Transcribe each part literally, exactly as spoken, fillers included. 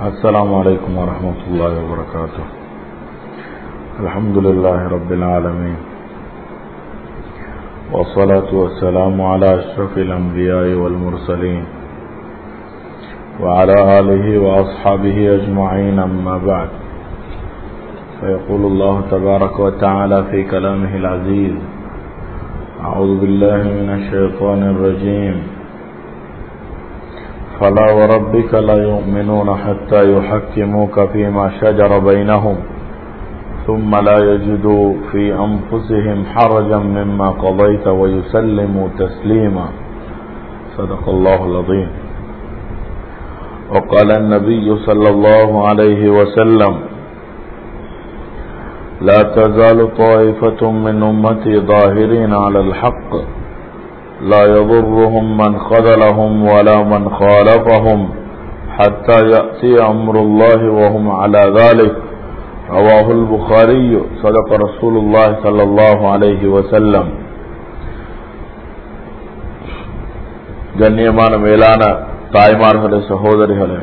السلام عليكم ورحمة الله وبركاته. الحمد لله رب العالمين، والصلاة والسلام على أشرف الأنبياء والمرسلين وعلى آله وأصحابه أجمعين، أما بعد، فيقول الله تبارك وتعالى في كلامه العزيز: أعوذ بالله من الشيطان الرجيم. فلا وربك لا يؤمنون حتى يحكموك فيما شجر بينهم ثم لا يجدوا في أنفسهم حرجا مما قضيت ويسلموا تسليما. صدق الله العظيم. وقال النبي صلى الله عليه وسلم: لا تزال طائفة من أمتي ظاهرين على الحق لا يضرهم من خذلهم ولا من خالفهم حتى يأتي أمر الله وهم على ذلك. رواه البخاري. صدق رسول الله صلى الله عليه وسلم. கண்ணியமான மேலான தாய்மார்களே, சகோதரிகளே,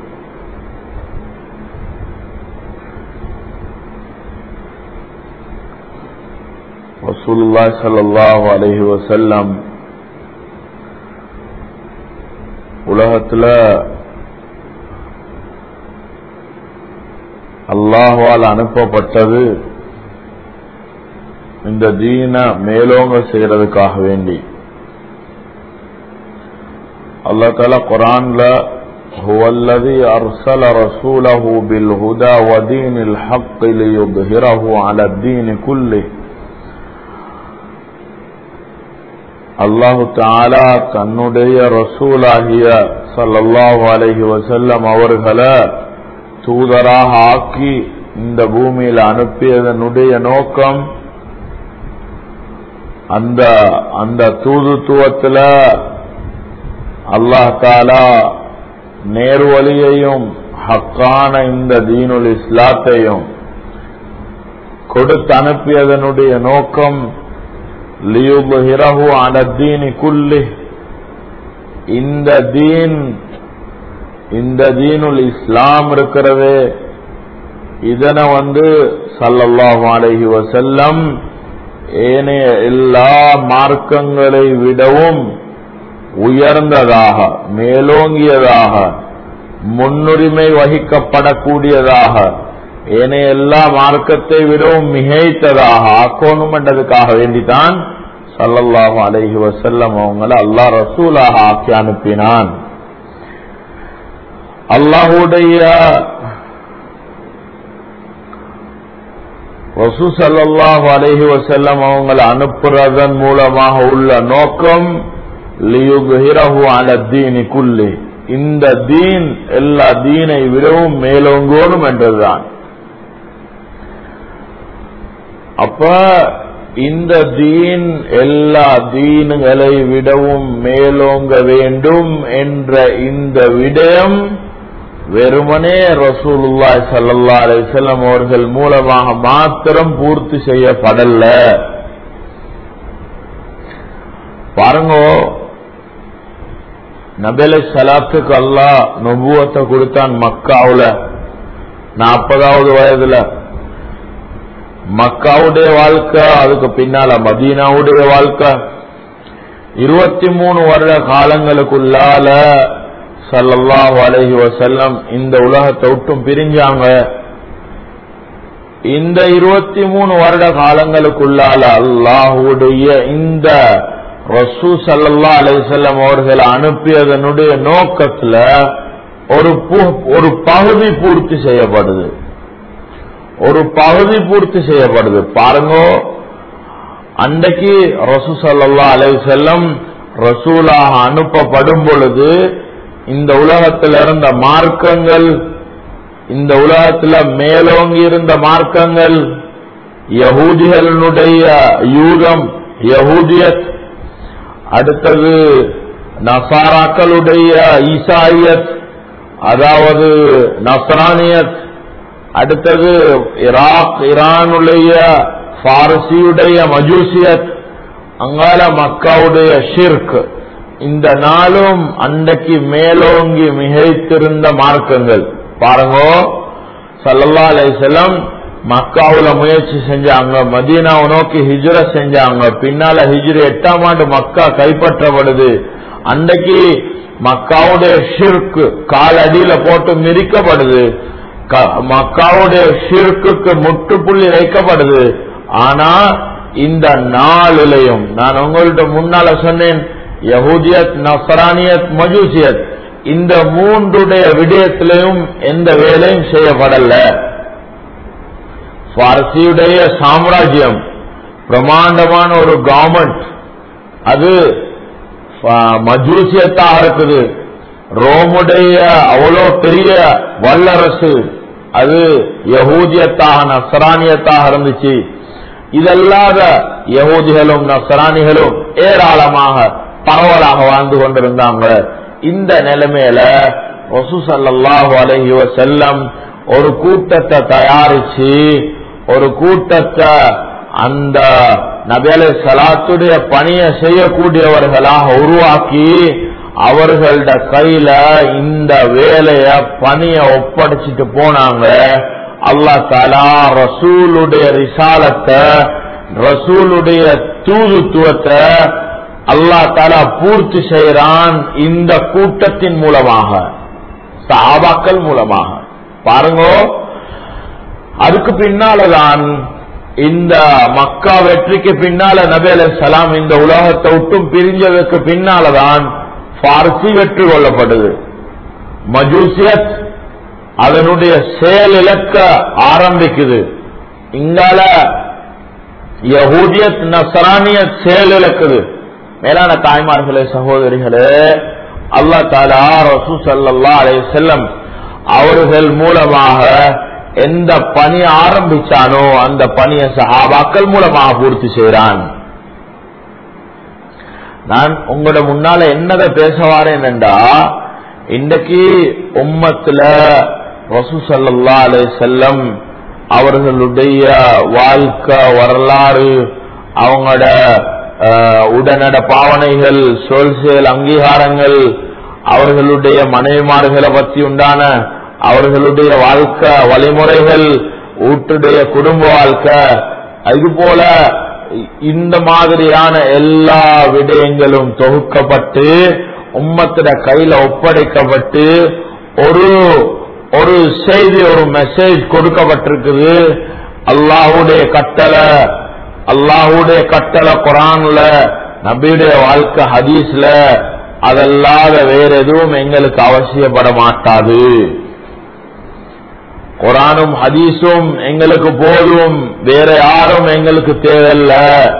ரசூலுல்லாஹி ஸல்லல்லாஹு அலைஹி வஸல்லம் உலகத்துல அல்லாஹ்வால் அனுப்பப்பட்டது இந்த தீன மேலோங்க செய்யறதுக்காக வேண்டி. அல்லாஹ் தஆலா குர்ஆன்ல ஹுவல்லதி அர்ஸல ரசூலஹு பில் ஹுதா வ தீனில் ஹக் லியுத்ஹிரஹு அலா தீனி குல்லிஹி. அல்லாஹு தஆலா தன்னுடைய ரசூலாகிய ஸல்லல்லாஹு அலைஹி வஸல்லம் அவர்களை தூதராக ஆக்கி இந்த பூமியில் அனுப்பியதனுடைய நோக்கம், அந்த அந்த தூதுத்துவத்துல அல்லாஹ் தஆலா நேர்வழியையும் ஹக்கான இந்த தீனுல் இஸ்லாத்தையும் கொடுத்து அனுப்பியதனுடைய நோக்கம் லியுத்ஹிரஹு அலா தீனி குல்லிஹி. இந்த தீன், இந்த தீனுல் இஸ்லாம் இருக்கிறது, இதனை வந்து ஸல்லல்லாஹு அலைஹி வஸல்லம் ஏனைய எல்லா மார்க்கங்களை விடவும் உயர்ந்ததாக, மேலோங்கியதாக, முன்னுரிமை வகிக்கப்படக்கூடியதாக, ஏனைய எல்லா மார்க்கத்தை விடவும் மிகைத்ததாக ஆக்கணும் என்றதுக்காக வேண்டித்தான் ஸல்லல்லாஹு அலைஹி வஸல்லம் அவங்களை அல்லாஹ் ரசூலாக ஆக்கி அனுப்பினான். அல்லாஹ்வுடைய ரசூல் ஸல்லல்லாஹு அலைஹி வஸல்லம் அவங்களை அனுப்புறதன் மூலமாக உள்ள நோக்கம் லியுத்ஹிரஹு அலா தீனி குல்லி, இந்த தீன் எல்லா தீனை விடவும் மேலோங்கோணும் என்றதுதான். அப்ப இந்த தீன் எல்லா தீன்களை விடவும் மேலோங்க வேண்டும் என்ற இந்த விடயம் வெறுமனே ரசூலுல்லாஹி ஸல்லல்லாஹு அலைஹி வஸல்லம் அவர்கள் மூலமாக மாத்திரம் பூர்த்தி செய்யப்படல. பாருங்க, நபி ஸல்லல்லாஹு அல்லாஹ் நபுவத்தை கொடுத்தான் மக்காவுல நாற்பதாவது வயதுல. மக்காவுடைய வாழ்க்கை, அதுக்கு பின்னால மதீனாவுடைய வாழ்க்கை, இருபத்தி மூணு வருட காலங்களுக்குள்ளால ஸல்லல்லாஹு அலைஹி வஸல்லம் இந்த உலகத்தை விட்டும் பிரிஞ்சாங்க. இந்த இருபத்தி மூணு வருட காலங்களுக்குள்ளால அல்லாஹ்வுடைய இந்த ரசூல் ஸல்லல்லாஹு அலைஹி வஸல்லம் அவர்களை அனுப்பியதனுடைய நோக்கத்துல ஒரு ஒரு பகுதி பூர்த்தி செய்யப்படுது, ஒரு பகுதி பூர்த்தி செய்யப்படுது. பாருங்க, அன்றைக்கு ரசூல் ஸல்லல்லாஹு அலைஹி வஸல்லம் ரசூலாக அனுப்பப்படும் பொழுது இந்த உலகத்தில் இருந்த மார்க்கங்கள், இந்த உலகத்தில் மேலோங்கி இருந்த மார்க்கங்கள், யஹூதிகளுடைய யூதம் யஹூதியத், அடுத்தது நசாராக்களுடைய ஈசாயியத், அதாவது நஸ்ரானியத், அடுத்தது இராக் ஈரானுடைய பாரசியுடைய மஜூசியத், அங்கால மக்காவுடைய ஷிர்க், இந்த நாளும் அன்றைக்கு மேலோங்கி மிகைத்திருந்த மார்க்கங்கள். பாருங்க, ஸல்லல்லாஹு அலைஹி வஸல்லம் மக்காவுல முயற்சி செஞ்சாங்க, மதீனாவை நோக்கி ஹிஜ்ரத் செஞ்சாங்க. பின்னால ஹிஜ்ரி எட்டாம் ஆண்டு மக்கா கைப்பற்றப்படுது. அன்றைக்கு மக்காவுடைய ஷிர்க் காலடியில போட்டு மிதிக்கப்படுது, மக்காவுடைய ஷிர்க்குக்கு முற்றுப்புள்ளி வைக்கப்படுது. ஆனா இந்த நாளிலையும் நான் உங்கள்ட்ட முன்னால சொன்னேன், யஹூதியத், நஸ்ரானியத், மஜூசியத், இந்த மூன்றுடைய விடயத்திலையும் எந்த வேலையும் செய்யப்படல. பார்சியுடைய சாம்ராஜ்யம் பிரமாண்டமான ஒரு கவர்மெண்ட், அது மஜூசியத்தாக இருக்குது. ரோமுடைய அவ்வளோ பெரிய வல்லரசு, அது யஹூதியத்தாக நஸ்ரானியத்தாக இருந்துச்சு. இதல்லாத யஹூதிகளும் நஸ்ரானிகளும் ஏராளமாக பரவலாக வாழ்ந்து கொண்டிருந்தாங்க. இந்த நிலைமையில ரசூல் ஸல்லல்லாஹு அலைஹி வஸல்லம் ஒரு கூட்டத்தை தயாரிச்சு, ஒரு கூட்டத்தை அந்த நபி அலைஹிஸ்ஸலாத்துடைய பணியை செய்யக்கூடியவர்களாக உருவாக்கி அவர்களோட கையில இந்த வேலைய பணிய ஒப்படைச்சிட்டு போனாங்க. அல்லாஹ் தஆலா ரசூலுடைய ரிசாலத்தை, ரசூலுடைய தூதுத்துவத்தை அல்லாஹ் தஆலா பூர்த்தி செய்றான் இந்த கூட்டத்தின் மூலமாக, சஹாபாக்கள் மூலமாக. பாருங்க, அதுக்கு பின்னால்தான் இந்த மக்கா வெற்றிக்கு பின்னால நபி அலைஹிஸ்ஸலாம் இந்த உலகத்தை விட்டும் பிரிஞ்சதுக்கு பின்னால்தான் பார்சி வெற்றி கொள்ளப்பட்டது. மஜூசியத் அதனுடைய செயல் இழக்க ஆரம்பிக்குது. இங்கால யஹூதியத், நஸ்ரானியத் செயல் இழக்குது. மேலான தாய்மார்களே, சகோதரிகளே, அல்லாஹ் தஆலா ரசூல் ஸல்லல்லாஹு அலைஹி வஸல்லம் அவர்கள் மூலமாக எந்த பணி ஆரம்பிச்சானோ அந்த பணியை சஹாபாக்கள் மூலமாக பூர்த்தி செய்றான். நான் உங்களோட முன்னால என்னத பேச வாரேன் என்றா, இன்றைக்கு உம்மத்துல ரசூல் ஸல்லல்லாஹு அலைஹி வஸல்லம் அவர்களுடைய வாழ்க்கை வரலாறு, அவங்களோட உடனட பாவனைகள், சொல் செயல் அங்கீகாரங்கள், அவர்களுடைய மனைவிமார்களை பற்றி உண்டான அவர்களுடைய வாழ்க்கை வழிமுறைகள், ஊட்டுடைய குடும்ப வாழ்க்கை, அது போல இந்த மாதிரியான எல்லா விடயங்களும் தொகுக்கப்பட்டு உம்மத்திட கையில ஒப்படைக்கப்பட்டு ஒரு ஒரு செய்தி, ஒரு மெசேஜ் கொடுக்கப்பட்டிருக்குது. அல்லாஹ்வுடைய கட்டளை, அல்லாஹ்வுடைய கட்டளை குர்ஆன்ல, நபியுடைய வாழ்க்கை ஹதீஸ்ல, அதல்லாத வேற எதுவும் எங்களுக்கு அவசியப்பட மாட்டாது. குர்ஆனும் ஹதீஸும் எங்களுக்கு போதும், வேற யாரும் எங்களுக்கு தேவையில்ல.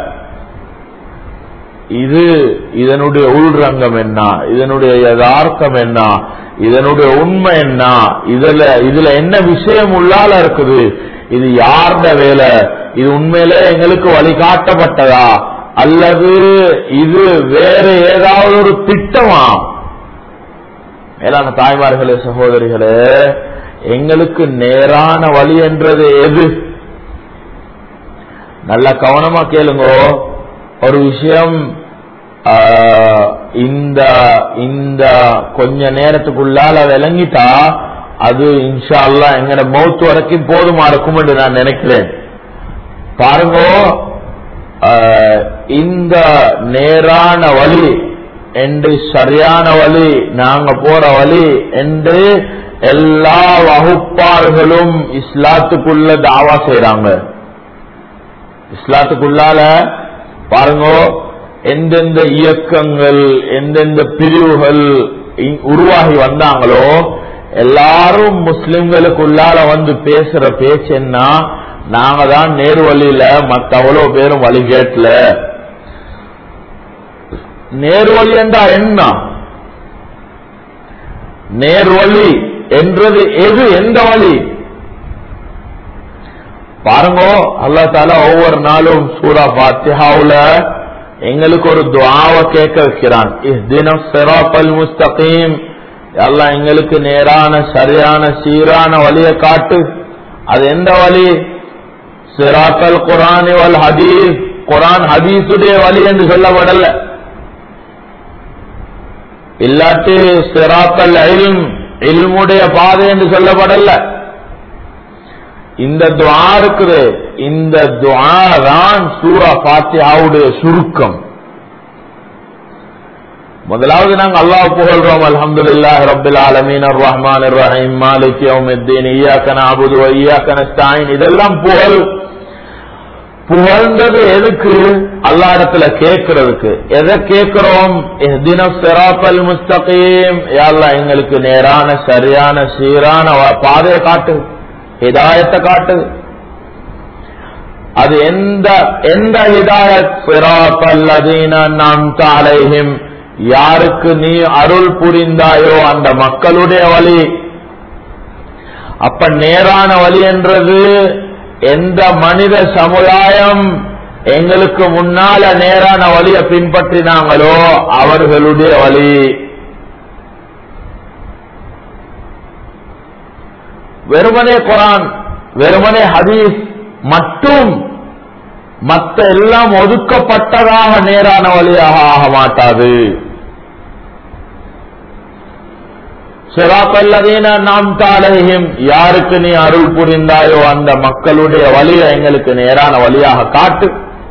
இது இதனுடைய உள்ரங்கம் என்ன, இதனுடைய யதார்த்தம் என்ன, இதனுடைய உண்மை என்ன, இதுல இதுல என்ன விஷயம் உள்ளால இருக்குது, இது யார்த வேலை, இது உண்மையிலே எங்களுக்கு வழிகாட்டப்பட்டதா அல்லது இது வேற ஏதாவது ஒரு திட்டமா? மேலான தாய்மார்களே, சகோதரிகளே, எங்களுக்கு நேரான வழி என்றது எது? நல்ல கவனமா கேளுங்க. ஒரு விஷயம் இந்த இந்த கொஞ்ச நேரத்துக்குள்ளால விளங்கிட்டா அது இன்ஷா அல்லாஹ் எங்கட மௌத் வரைக்கும் போதுமா இருக்கும் என்று நான் நினைக்கிறேன். பாருங்க, இந்த நேரான வழி என்று, சரியான வழி, நாங்க போற வழி என்று எல்லா வகுப்பார்களும் இஸ்லாத்துக்குள்ள தாவா செய்றாங்க. இஸ்லாத்துக்குள்ளால பாருங்க, எந்தெந்த இயக்கங்கள், எந்தெந்த பிரிவுகள் உருவாகி வந்தாங்களோ எல்லாரும் முஸ்லிம்களுக்குள்ளால வந்து பேசுற பேச்சு என்ன, நாங்க தான் நேரு வழியில, மத்த அவ்வளவு பேரும் வழி கேட்கல. நேர்வழி என்றா என்ன? நேர்வழி என்றது எது? எந்த வழி? பாருங்க, அல்லாஹ் தஆலா ஒவ்வொரு நாளும் சூரா ஃபாத்திஹாவுல எங்களுக்கு ஒரு துஆவை கேட்க வைக்கிறான். இஹ்தினஸ் ஸிராத்தல் முஸ்தகீம், அல்லாஹ் எங்களுக்கு நேரான சரியான சீரான வழியை காட்டு. அது எந்த வழி? ஸிராத்தல் குர்ஆன் வல் ஹதீஸ், குர்ஆன் ஹதீஸுடைய வழி என்று சொல்லப்படல. இல்லாட்டி ஸிராத்தல் இல்ம் இல்முடைய பாதை என்று சொல்லப்படல. இந்த துஆ இருக்குது, இந்த துஆ தான் சூரா ஃபாத்திஹாவுடைய சுருக்கம். முதலாவது நாங்கள் அல்லாஹ் புகழ்றோம், அல்ஹம்துலில்லாஹி ரப்பில் ஆலமீன் அர் ரஹ்மானிர் ரஹீம் மாலிகி யௌமித்தீன் இய்யாக நஅபுது வ இய்யாக நஸ்தஈன். இதெல்லாம் புகழ். புகழ்ந்தது எதுக்கு? அல்லாஹ் இடத்துல கேட்கிறதுக்கு. எதை கேட்கிறோம்? இஹ்தினஸ் ஸிராத்தல் முஸ்தகீம், யா அல்லாஹ் எங்களுக்கு நேரான சரியான சீரான பாதையை காட்டு, ஹிதாயத்தை காட்டு. அது எந்த எந்த ஹிதாயத்? ஸிராத்தல் லதீன அன்அம்த அலைஹிம், யாருக்கு நீ அருள் புரிந்தாயோ அந்த மக்களுடைய வழி. அப்ப நேரான வழி என்றது எந்த மனித சமுதாயம் எங்களுக்கு முன்னால நேரான வழியை பின்பற்றினாங்களோ அவர்களுடைய வழி. வெறுமனே குர்ஆன், வெறுமனே ஹதீஸ் மட்டும் மற்ற எல்லாம் ஒதுக்கப்பட்டதாக நேரான வழியாக ஆக மாட்டாது. சிராத்தல்லதீன அன்அம்த அலைஹிம், யாருக்கு நீ அருள் புரிந்தாயோ அந்த மக்களுடைய வழியை எங்களுக்கு நேரான வழியாக காட்டு.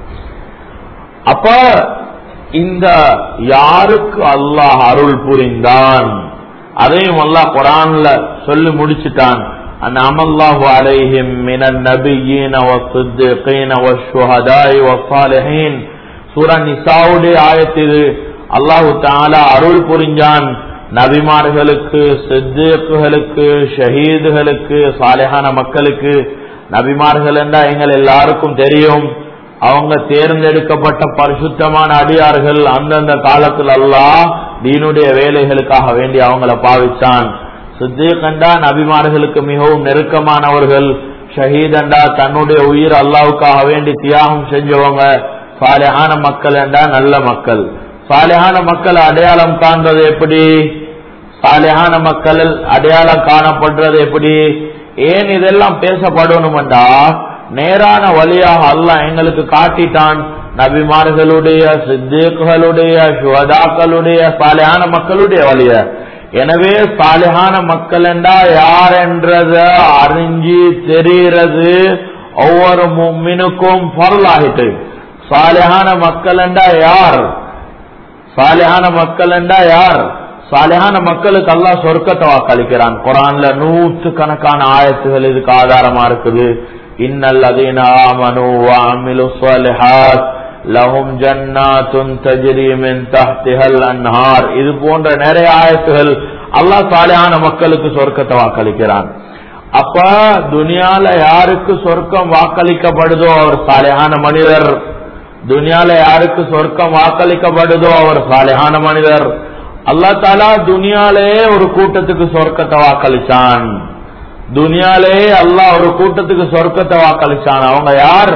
அப்ப இந்த யாருக்கு அல்லாஹ் அருள் புரிந்தான் அதையும் அல்லாஹ் குர்ஆன்ல சொல்லி முடிச்சிட்டான். அன்அமல்லாஹு அலைஹிம் மினன் நபிய்யீன வஸ்ஸித்தீகீன வஷ்ஷுஹதாஇ வஸ்ஸாலிஹீன். சூரா நிசாவுடைய ஆயத் இது. அல்லாஹ் தஆலா அருள் புரிஞ்சான் நபிமார்களுக்கு, சித்தீக்குகளுக்கு, ஷஹீதுகளுக்கு, சாலிஹான மக்களுக்கு. நபிமார்கள் என்றா எங்கள் எல்லாருக்கும் தெரியும், அவங்க தேர்ந்தெடுக்கப்பட்ட பரிசுத்தமான அடியார்கள். அந்தந்த காலத்தில் அல்லாஹ் தீனுடைய வேலைகளுக்காக வேண்டி அவங்கள பாவிச்சான். சித்தீக் என்றா நபிமார்களுக்கு மிகவும் நெருக்கமானவர்கள். ஷஹீத் என்றா தன்னுடைய உயிர் அல்லாஹ்வுக்காக வேண்டி தியாகம் செஞ்சவங்க. சாலிஹான மக்கள் என்றா நல்ல மக்கள். சாலிஹான மக்கள் அடையாளம் காண்றது எப்படி? சாலிஹான மக்கள் அடையாளம் காணப்படுறது எப்படி? ஏன் இதெல்லாம் பேசப்படணும்டா, நேரான வழியாக அல்லாஹ் எங்களுக்கு காட்டிட்டான். நபிமார்களுடைய, சித்தீக்குகளுடைய, சுஹதாக்களுடைய, சாலிஹான மக்களுடைய வழிய. எனவே சாலிஹான மக்கள் என்றா யார் என்றத அறிஞ்சு தெரிகிறது ஒவ்வொரு முஃமினுக்கும் ஃபர்ல் ஆகிட்டு. சாலிஹான மக்கள் என்றா யார்? சாலிஹான மக்கள் என்றா யார்? சாலிஹான மக்களுக்கு அல்லாஹ் சொர்க்கத்தை வாக்களிக்கிறான். குர்ஆன்ல நூற்று கணக்கான ஆயத்துகள் இதுக்கு ஆதாரமா இருக்குது. இன்னல்லதீன ஆமனூ வ அமிலுஸ் ஸாலிஹாத் லஹும் ஜன்னாத்துன் தஜ்ரி மின் தஹ்திஹல் அன்ஹார். இது போன்ற நிறைய ஆயத்துகள் அல்லாஹ் சாலிஹான மக்களுக்கு சொர்க்கத்தை வாக்களிக்கிறான். அப்ப துனியால யாருக்கு சொர்க்கம் வாக்களிக்கப்படுதோ அவர் சாலிஹான மனிதர். துனியால யாருக்கு சொர்க்கம் வாக்களிக்கப்படுதோ அவர் சாலிஹான மனிதர். அல்லாஹ் தஆலா துனியாலே ஒரு கூட்டத்துக்கு சொர்க்கத்தை வாக்களிச்சான். துனியாலே அல்லாஹ் ஒரு கூட்டத்துக்கு சொர்க்கத்தை வாக்களிச்சான். அவங்க யார்?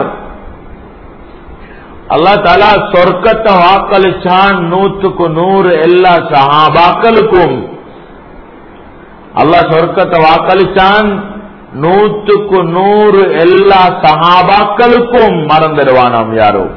அல்லாஹ் தஆலா சொர்க்கத்தை வாக்களிச்சான் நூற்றுக்கு நூறு எல்லா சஹாபாக்களுக்கும். அல்லாஹ் சொர்க்கத்தை வாக்களிச்சான் நூற்றுக்கு நூறு எல்லா சஹாபாக்களுக்கும். மறந்துடுவானாம் யாரோ?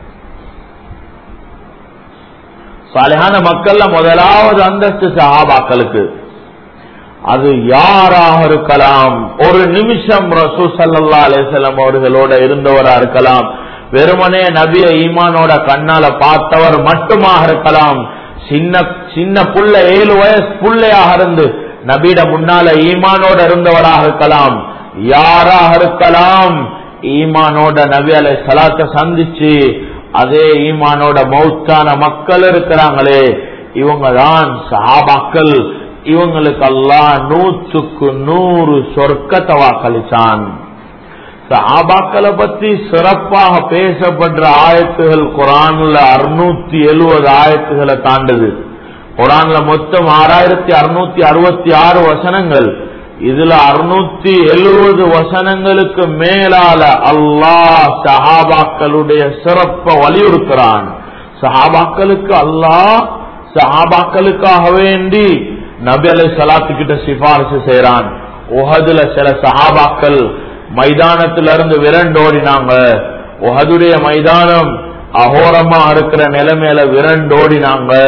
சாலிஹான மக்கள்ல முதலாவது அந்தஸ்து சஹாபாக்களுக்கு. அது யாராக இருக்கலாம், ஒரு நிமிஷம் ரசூல் ஸல்லல்லாஹு அலைஹி வஸல்லம் அவர்களோட இருந்தவரா இருக்கலாம், வெறுமனே நபிய ஈமானோட கண்ணால பார்த்தவர் மட்டுமாக இருக்கலாம், சின்ன சின்ன புள்ள ஏழு வயசு புள்ளையாக இருந்து நபியிட முன்னால ஈமானோட இருந்தவராக இருக்கலாம், யாராக இருக்கலாம். ஈமானோட நபி அலைஹிஸ்ஸலாத்தை சந்திச்சு அதே ஈமானோட மௌத்தான மக்கள் இருக்கிறாங்களே, இவங்கதான் சஹாபாக்கள். இவங்களுக்கு அல்லாஹ் நூற்றுக்கு நூறு சொர்க்கத்தை வாக்களிச்சான். சஹாபாக்களை பத்தி சிறப்பாக பேசப்படுற ஆயத்துகள் குர்ஆன்ல அறுநூத்தி எழுபது ஆயத்துகளை தாண்டுது. குர்ஆன்ல மொத்தம் ஆறாயிரத்தி அறுநூத்தி அறுபத்தி ஆறு வசனங்கள். இதுல அறுநூத்தி எழுபது வசனங்களுக்கு மேலால அல்லாஹ் சஹாபாக்களுடைய சிறப்பை வலியுறுத்துறான். சஹாபாக்களுக்கு அல்லாஹ் சஹாபாக்களுக்காக வேண்டி நபி அலைஹிஸ்ஸலாத்து கிட்ட சிபாரிசு செய்யறான். உஹதுல சில சஹாபாக்கள் மைதானத்திலிருந்து விரண்டோடினாங்க. உஹதுடைய மைதானம் அகோரமா இருக்கிற நிலைமையில விரண்டோடினாங்க.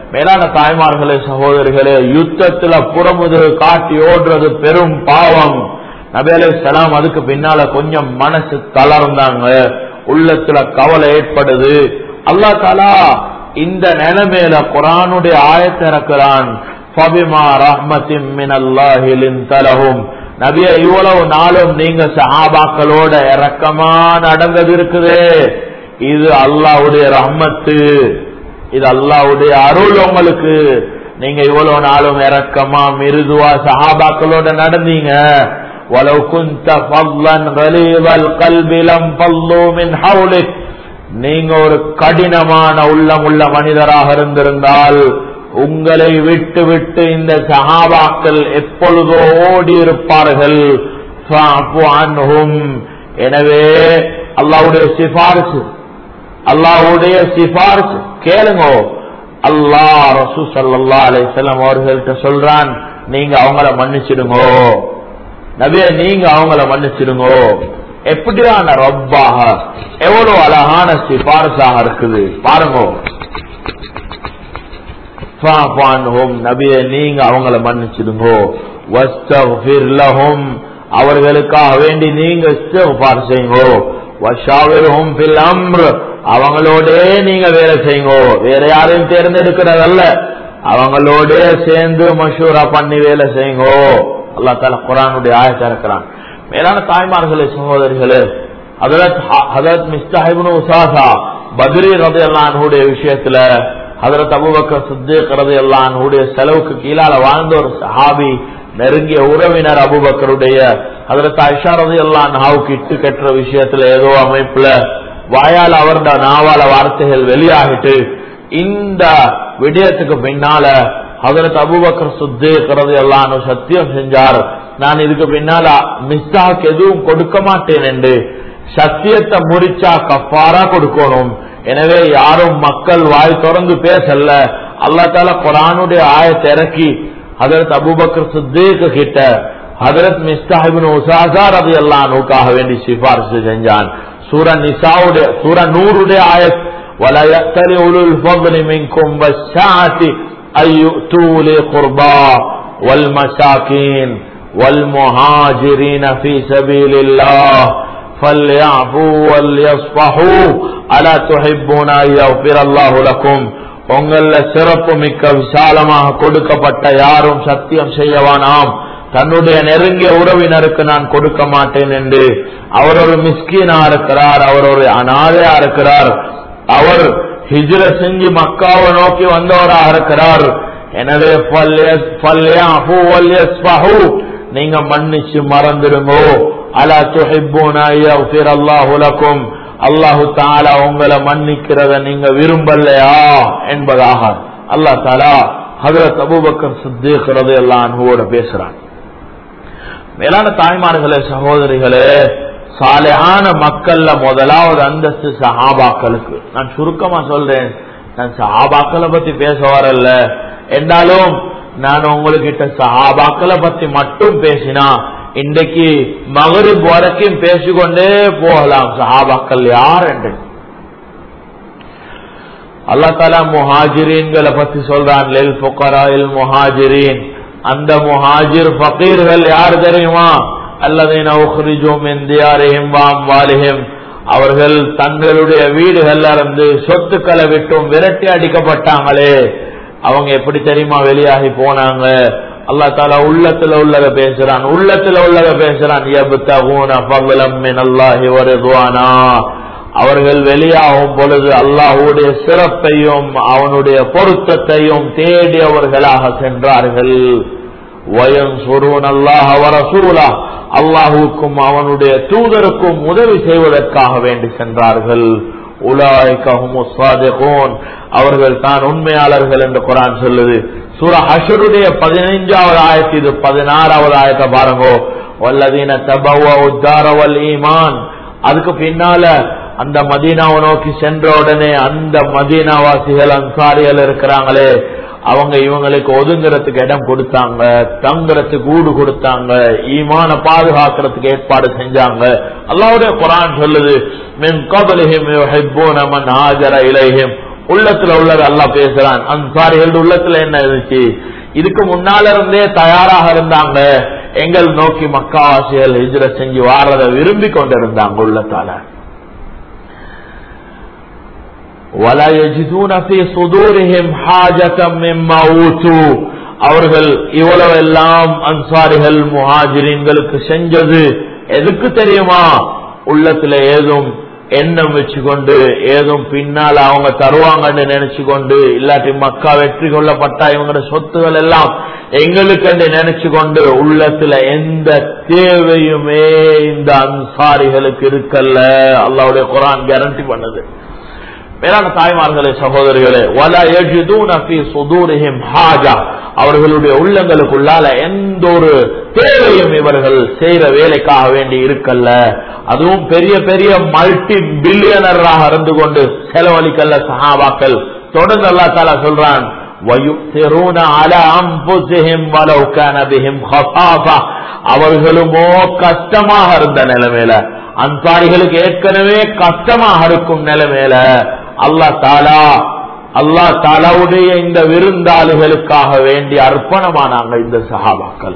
மேலான தாய்மார்களே சகோதரிகளே, யுத்தத்துல புறமுதுகு காட்டி ஓடுறது பெரும் பாவம். நபி அலைஹிஸ்ஸலாம் அதுக்கு பின்னால கொஞ்சம் மனசு தளர்ந்தாங்க, உள்ளத்துல கவலை ஏற்படுது. அல்லாஹ் தஆலா இந்த நிலைமையில குர்ஆனுடைய ஆயத்தை இறக்குறான். ஃபபிமா ரஹ்மத்தின் மினல்லாஹி லின்த லஹும். நபியே, இவ்வளவு நாளும் நீங்க சஹாபாக்களோட இரக்கமா நடந்தது இருக்குது, இது அல்லாஹ்வுடைய ரஹ்மத்து, இது அல்லாஹ்வுடைய அருள் உங்களுக்கு. நீங்க இவ்வளவு நாளும் இரக்கமா மிருதுவா சஹாபாக்களோட நடந்தீங்க. வலவ் குன்த ஃபல்லன் கலீதல் கல்பி லம் ஃபல்லூ மின் ஹவ்லிக். நீங்க ஒரு கடினமான உள்ளம் உள்ள மனிதராக இருந்திருந்தால் உங்களை விட்டு விட்டு இந்த சஹாபாக்கள் எப்பொழுதோ ஓடி இருப்பார்கள். ஃபஅஃபு அன்ஹும். எனவே அல்லாஹ்வுடைய சிபாரிசு, அல்லாஹ்வுடைய சிபாரிசு கேளுங்க. அல்லாஹ் ரசூல் ஸல்லல்லாஹு அலைஹி வஸல்லம் அவர்கள்ட்ட சொல்றான், நீங்க அவங்கள மன்னிச்சிடுங்க. நபியே, நீங்க அவங்கள மன்னிச்சிடுங்க. எப்படியான ரப்பாக, எவ்வளவு அழகான சிபாரிசாக இருக்குது பாருங்க. நபியே, நீங்க அவங்கள மன்னிச்சிடுங்க. வஸ்தக்ஃபிர் லஹும். அவர்களுக்காக வேண்டி நீங்க இஸ்திக்ஃபார் செய்யுங்க. வஷாவிர்ஹும் ஃபில் அம்ர். அவங்களோட நீங்க வேலை செய்யுங்க, வேற யாரையும் தேர்ந்தெடுக்கிறதல்ல, அவங்களோட சேர்ந்து மஷூரா பண்ணி வேலை செய்யுங்க. அல்லாஹ் தஆலா குர்ஆனுடைய ஆயத்தை இறக்குறான். மேலான தாய்மார்களே சகோதரிகளே, ஹஜரத் ஹஜரத் மிஸ்தாஹ் இப்னு உஸாஸா பத்ரி ரலியல்லாஹு அன்ஹுடைய விஷயத்துல ஹஜரத் அபூபக்கர் சித்திக் ரலியல்லாஹு அன்ஹுடைய செலவுக்கு கீழால வாழ்ந்த ஒரு சஹாபி, நெருங்கிய உறவினர் அபூபக்கருடைய ஹஜரத் ஆயிஷா ரலியல்லாஹு அன்ஹாவுக்கு இட்டு கட்டுற விஷயத்துல ஏதோ அமைப்புல வாயால் அவருடைய நாவால வார்த்தைகள் வெளியாகிட்டு இந்த விடயத்துக்கு பின்னால ஹஜரத் அபூபக்கர் சித்திக் ரலியல்லாஹு அன்ஹு சத்தியம் செஞ்சார், நான் இதுக்கு பின்னால மிஸ்தாஹ்க்கு எதுவும் கொடுக்க மாட்டேன் என்று. சத்தியத்தை முறிச்சா கஃபாரா கொடுக்கணும். எனவே யாரும் மக்கள் வாய் திறந்து பேசல. அல்லாஹ் தஆலா குர்ஆனுடைய ஆயத்தை இறக்கி ஹஜரத் அபூபக்கர் சித்திக் கிட்ட ஹஜரத் மிஸ்தாஹ் இப்னு உஸாஸா ரலியல்லாஹு அன்ஹுக்காக வேண்டி சிபாரிசு செஞ்சான். சூரா நிசாவுடைய சூரா நூறுடைய ஆயத், வலா யக்தலி உலுல் ஃபضل மின்கும் வஸ்ஸாஅத்தி அய்யுது லிகுர்பா வல் மசாகின் வல் முஹாஜிரின் ஃபீ சபீலில்லாஹ் ஃபல்யஃபு வல் யஸ்ஃபஹு அலா துஹிப்புன யக்ஃபிரல்லாஹு லக்கும். உங்கள சிறப்பு மிக்க விசாலமாக கொடுக்கப்பட்ட யாரும் சத்தியம் செய்யவானாம், தன்னுடைய நெருங்கிய உறவினருக்கு நான் கொடுக்க மாட்டேன் என்று. அவர் ஒரு மிஸ்கீனா இருக்கிறார், அவர் ஒரு அனாதையா இருக்கிறார், அவர் ஹிஜ்ர செஞ்சு மக்காவை நோக்கி வந்தவராக இருக்கிறார். எனவே நீங்க மன்னிச்சு மறந்துடுங்கோ. அலா துஹிப்புன யக்ஃபிரல்லாஹு லக்கும். அல்லாஹு தஆலா உங்களை மன்னிக்கிறத நீங்க விரும்பலையா என்பதாக அல்லாஹ் தஆலா ஹஜரத் அபூபக்கர் சித்திக் ரலியல்லாஹு அன்ஹுவோட பேசுறான். மேலான தாய்மார்களே சகோதரிகளே, சாலிஹான மக்கள்ல முதலாவது அந்தஸ்து சஹாபாக்களுக்கு. நான் சுருக்கமா சொல்றேன், நான் சஹாபாக்களை பத்தி பேச வரல என்றாலும் நான் உங்ககிட்ட சஹாபாக்களை பத்தி மட்டும் பேசினா இன்றைக்கு மகரிப் வரைக்கும் பேசிக்கொண்டே போகலாம். சஹாபாக்கள் யார் என்று அல்லாஹ் தஆலா முஹாஜிரீன்களை பத்தி சொல்றான். லில் ஃபுகராஇல் முஹாஜிரீன். அந்த முஹாஜிர் ஃபகீர்கள் யார் தெரியுமா? அல்லதீன உக்ரிஜூ மின் தியாரிஹிம் வ அம்வாலிஹிம். அவர்கள் தங்களுடைய வீடுகள்ல இருந்து சொத்துக்களை விட்டும் விரட்டி அடிக்கப்பட்டாங்களே, அவங்க எப்படி தெரியுமா வெளியாகி போனாங்க? அல்லாஹ் தஆலா உள்ளத்துல உள்ளத பேசுறான், உள்ளத்துல உள்ளத பேசுறான். யப்தகூன ஃபضلا மினல்லாஹி வ ரிضவானா. அவர்கள் வெளியாகும் பொழுது அல்லாஹ்வுடைய சிறப்பையும் அவனுடைய பொருத்தத்தையும் தேடியவர்களாக சென்றார்கள். வயன்சுரூனல்லாஹ வ ரசூலஹு. அல்லாஹ்வுக்கும் அவனுடைய தூதருக்கும் உதவி செய்வதற்காக வேண்டி சென்றார்கள். உலாயிக ஹுமுஸ் ஸாதிகூன். அவர்கள் தான் உண்மையாளர்கள் என்று குர்ஆன் சொல்லுது. சூரா ஹஷ்ருடைய பதினைந்தாவது ஆயத்து, இது பதினாறாவது ஆயத்தை பாருங்க. வல்லதீன தபவ்வஉத் தார வல் ஈமான். அதுக்கு பின்னால அந்த மதீனாவை நோக்கி சென்ற உடனே அந்த மதீனாவாசிகள் அன்சாரிகள் இருக்கிறாங்களே, அவங்க இவங்களுக்கு ஒதுங்கிறதுக்கு இடம் கொடுத்தாங்க, தங்குறதுக்கு ஊடு கொடுத்தாங்க, ஈமான பாதுகாக்கிறதுக்கு ஏற்பாடு செஞ்சாங்க. அல்லாஹ்வுடைய குர்ஆன் சொல்லுது, மின் கப்லிஹிம் யுஹிப்பூன மன் ஹாஜர இலைஹிம் உள்ளத்துல உள்ளது அல்லாஹ் பேசுறான். அன்சாரிகள் உள்ளத்துல என்ன இருந்துச்சு? இதுக்கு முன்னால இருந்தே தயாராக இருந்தாங்க. எங்கள் நோக்கி மக்காவாசிகள் ஹிஜ்ரத் செஞ்சு வாரத விரும்பி கொண்டிருந்தாங்க உள்ளத்தால. وَلَا يَجِدُونَ فِي صُدُورِهِمْ حَاجَةً مِّمَّا أُوتُوا அவர்கள் இவ்வளவு எல்லாம் அன்சாரிகள் முஹாஜிரீன்களுக்கு செஞ்சது எதுக்கு தெரியுமா? உள்ளத்துல ஏதும் எண்ணம் வச்சுக்கொண்டு, ஏதும் பின்னால அவங்க தருவாங்கன்னு நினைச்சு கொண்டு, இல்லாட்டி மக்கா வெற்றி கொள்ளப்பட்டா இவங்களோட சொத்துகள் எல்லாம் எங்களுக்கு நினைச்சு கொண்டு, உள்ளத்துல எந்த தேவையுமே இந்த அன்சாரிகளுக்கு இருக்கல்ல. அல்லாஹ்வுடைய குர்ஆன் கேரண்டி பண்ணுது. மேலான தாய்மார்களே, சகோதரிகளே, வலா யஜிதூன ஃபீ சுதூரிஹிம் ஹாஜா அவர்களுடைய உள்ளங்களுக்குள்ளால எந்த ஒரு தேவையும் இவர்கள் செய்யற வேலைக்காக வேண்டி இருக்கல்ல. அதுவும் பெரிய பெரிய மல்டி பில்லியனராக இருந்து கொண்டு செலவழிக்கல்ல சஹாபாக்கள். தொடர்ந்து அல்லாஹ் தஆலா சொல்றான், வயுத்திரூன அலா அன்ஃபுஸிஹிம் வலவ் கான பிஹிம் ஹஸாஸா அவர்களுமோ கஷ்டமாக இருந்த நிலைமையில, அன்சாரிகளுக்கு ஏற்கனவே கஷ்டமாக இருக்கும் நிலைமையில அல்லாஹ் தஆலா அல்லாஹ் தஆலாவுடைய இந்த விருந்தாளிகளுக்காக வேண்டி அர்ப்பணமானாங்க இந்த சஹாபாக்கள்.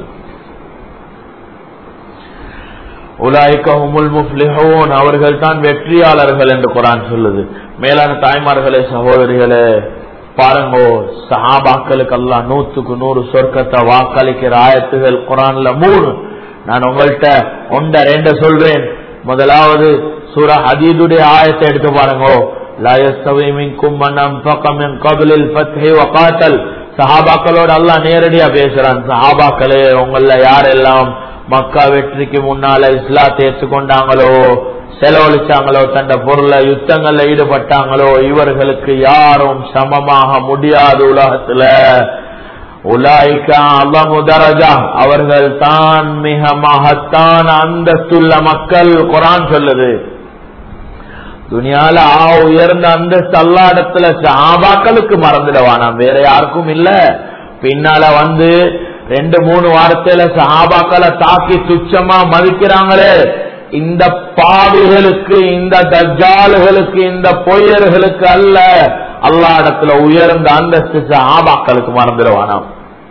உலாயிக ஹுமுல் முஃப்லிஹூன் அவர்கள் தான் வெற்றியாளர்கள் என்று குர்ஆன் சொல்லுது. மேலான தாய்மார்களே, சகோதரிகளே, பாருங்கோ, சஹாபாக்களுக்கு அல்லாஹ் நூற்றுக்கு நூறு சொர்க்கத்தை வாக்களிக்கிற ஆயத்துகள் குர்ஆன்ல மூணு. நான் உங்கள்கிட்ட ஒன்ற ரெண்டு சொல்றேன். முதலாவது சூரா ஹதீதுடைய ஆயத்தை எடுத்து பாருங்கோ. லா யஸ்தவி மின்கும் மன் அன்ஃபக மின் கப்லில் ஃபத்ஹி வ காத்தல். சஹாபாக்களோட அல்லாஹ் நேரடியா பேசுறான். சஹாபாக்களே, உங்கள யாரெல்லாம் மக்கா வெற்றிக்கு முன்னால இஸ்லாத்தை ஏற்றுக்கொண்டாங்களோ, செலவழிச்சாங்களோ, தண்ட பொருளை யுத்தங்கள்ல ஈடுபட்டாங்களோ, இவர்களுக்கு யாரும் சமமாக முடியாது உலகத்துல. உலாயிகா அலமு தரஜா அவர்கள் தான் மிக மகத்தான அந்தஸ்துள்ள மக்கள். குர்ஆன் சொல்லுது. துனியால ஆ உயர்ந்த அந்தஸ்து அல்லாஹ் இடத்துல சஹாபாக்களுக்கு மறந்துடவானாம், வேற யாருக்கும் இல்ல. பின்னால வந்து ரெண்டு மூணு வாரத்தையில சஹாபாக்களை தாக்கி துச்சமா மதிக்கிறாங்களே, இந்த பாவிகளுக்கு, இந்த தஜ்ஜாலுகளுக்கு, இந்த பொய்யர்களுக்கு அல்ல, அல்லாஹ் இடத்துல உயர்ந்த அந்தஸ்து சஹாபாக்களுக்கு மறந்துடுவானாம்.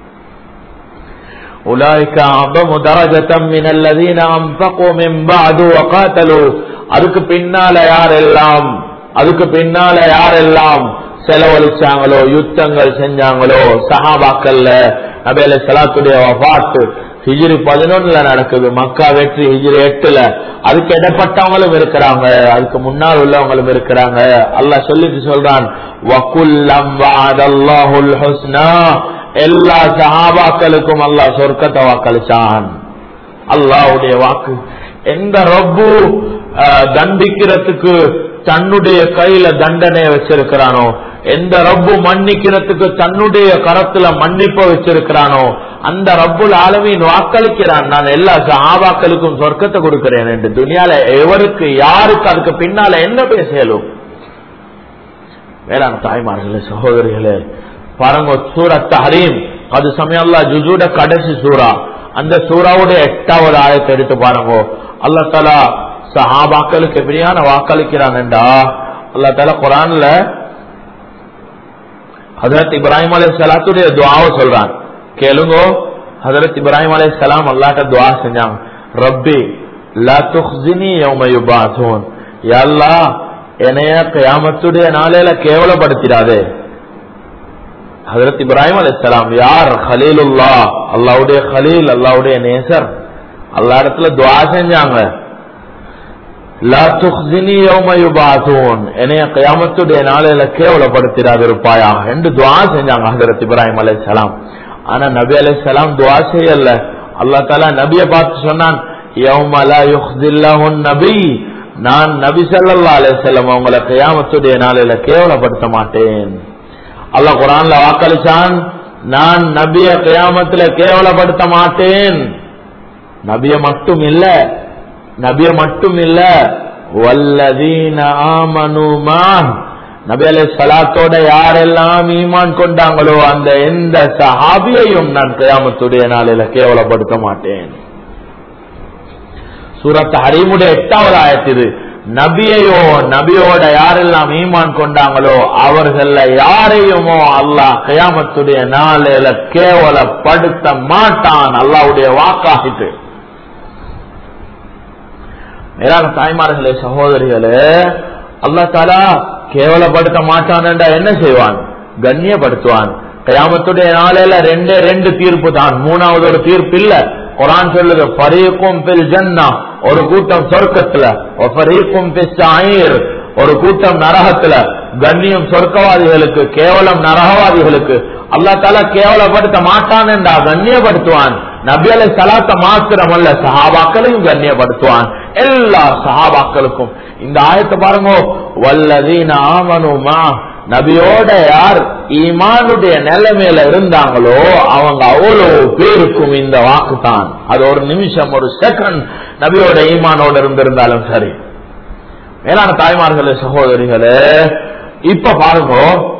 உலாயிக அஅதமு தரஜத்தம் மினல் லதீன அன்ஃபகு மின் பஅது வ காத்தலு அதுக்கு பின்னால யாரெல்லாம் அதுக்கு பின்னால யாரெல்லாம் செலவழிச்சாங்களோ, யுத்தங்கள் செஞ்சாங்களோ, சஹாபாக்கள்ல நபி அலைஹிஸ்ஸலாத்துடைய வஃபாத் ஹிஜ்ரி பதினொன்னுல நடக்குது, மக்கா வெற்றி ஹிஜ்ரி எட்டுல. அதுக்கு இடப்பட்டவங்களும் இருக்கிறாங்க, அதுக்கு முன்னால் உள்ளவங்களும் இருக்கிறாங்க. அல்லாஹ் சொல்லிட்டு சொல்றான், வகுல்லம் வஅதல்லாஹுல் ஹுஸ்னா எல்லா சஹாபாக்களுக்கும் அல்லாஹ் சொர்க்கத்தை வாக்களிச்சான். அல்லாஹ்வுடைய வாக்கு. எந்த ரப்பு தண்டிக்கிறதுக்கு தன்னுடைய கையில தண்டனை வச்சிருக்கிறானோ, எந்த ரப்பு மன்னிக்கிறதுக்கு தன்னுடைய கரத்துல மன்னிப்ப வச்சிருக்கிறானோ, அந்த ரப்புல் ஆலமீன் வாக்களிக்கிறான், நான் எல்லா சஹாபாக்களுக்கும் சொர்க்கத்தை கொடுக்கிறேன் என்று. துனியால எவருக்கு யாருக்கு அதுக்கு பின்னால என்ன பேசலும். வேளாண் தாய்மார்களே, சகோதரிகளே, பாருங்க, சூரா தஹரீம் அது சமயம் அல்லாஹ் ஜுஸூட கடைசி சூரா, அந்த சூராவுடைய எட்டாவது ஆயத்தை எடுத்து பாருங்க. அல்லாஹ் தஆலா சஹாபாக்களுக்கு எப்படியான வாக்களிக்கிறான் என்றா, அல்லாஹ் தஆலா குர்ஆன்ல ஹஜ்ரத் இப்ராஹிம் அலைஹிஸ்ஸலாத்துடைய துஆவை சொல்றான். கேளுங்கோ, ஹஜ்ரத் இப்ராஹிம் அலைஹிஸ்ஸலாம் அல்லாஹ்ட்ட துஆ செஞ்சாங்க, ரப்பி லா துக்ஸினி யௌம யுபாஸூன், யா அல்லாஹ் என்னைய கியாமத்துடைய நாளையில கேவலப்படுத்திடாதே. ஹஜ்ரத் இப்ராஹிம் அலைஹிஸ்ஸலாம் யார்? கலீலுல்லாஹ், அல்லாஹ்வுடைய கலீல், அல்லாஹ்வுடைய நேசர். அல்லாஹ் இடத்துல துஆ செஞ்சாங்க, லா துக்ஸினி யௌம யுபாஸூன், என்னைய கியாமத்துடைய நாளையில கேவலப்படுத்திடாது இருப்பாயா என்று துஆ செஞ்சாங்க ஹஜ்ரத் இப்ராஹிம் அலைஹிஸ்ஸலாம். ஆனா நபி அலைஹிஸ்ஸலாம் துஆ செய்யல. அல்லாஹ் தஆலா நபியை பார்த்து சொன்னான், யௌம லா யுக்ஸில்லாஹுன் நபி, நான் நபி ஸல்லல்லாஹு அலைஹி வஸல்லம் அவங்களை கியாமத்துடைய நாளையில கேவலப்படுத்த மாட்டேன். அல்லாஹ் குர்ஆன்ல வாக்களிச்சான், நான் நபிய கியாமத்துல கேவலப்படுத்த மாட்டேன். நபிய மட்டும் இல்ல, நபிய மட்டும் இல்ல, வல்லதீன ஆமனு மா, நபி அலைஹிஸ்ஸலாத்தோட யாரெல்லாம் ஈமான் கொண்டாங்களோ அந்த எந்த சஹாபியையும் நான் கியாமத்துடைய நாளில கேவலப்படுத்த மாட்டேன். சூரத் தஹரீமுடைய எட்டாவது ஆயத்து இது. நபியையோ நபியோட யாரெல்லாம் ஈமான் கொண்டாங்களோ அவர்கள யாரையுமோ அல்லாஹ் கியாமத்துடைய நாளையில கேவலப்படுத்த மாட்டான். அல்லாஹ்வுடைய வாக்காகிட்டு. மேலான தாய்மார்களே, சகோதரிகளே, அல்லாஹ் தஆலா கேவலப்படுத்த மாட்டான் என்றா என்ன செய்வான்? கண்ணியப்படுத்துவான். கியாமத்துடைய நாளையில ரெண்டே ரெண்டு தீர்ப்பு தான், மூணாவது ஒரு தீர்ப்பு இல்ல. குர்ஆன் சொல்லுது, ஃபரீக்கும் ஃபில் ஜன்னah, ஒரு கூட்டம் சொர்க்கத்துல, வ ஃபரீக்கும் ஃபிஸ் ஸஈர், ஒரு கூட்டம் நரகத்துல. கண்ணியம் சொர்க்கவாதிகளுக்கு, கேவலம் நரகவாதிகளுக்கு. அல்லாஹ் தஆலா கேவலப்படுத்த மாட்டான் என்றா கண்ணியப்படுத்துவான். நபி அலைஹிஸ்ஸலாத்த மாத்திரமல்ல, சஹாபாக்களையும் கண்ணியப்படுத்துவான். எல்லா சஹாபாக்களுக்கும். இந்த ஆயத்தை பாருங்க, வல்லதீன ஆமனு மா, நபியோட யார் ஈமானுடைய நிலைமையில இருந்தாங்களோ அவங்க அவ்வளவு பேருக்கும் இந்த வாக்கு தான். அது ஒரு நிமிஷம், ஒரு செகண்ட் நபியோட ஈமானோட இருந்திருந்தாலும் சரி. மேலான தாய்மார்களே, சகோதரிகளே, இப்ப பாருங்க,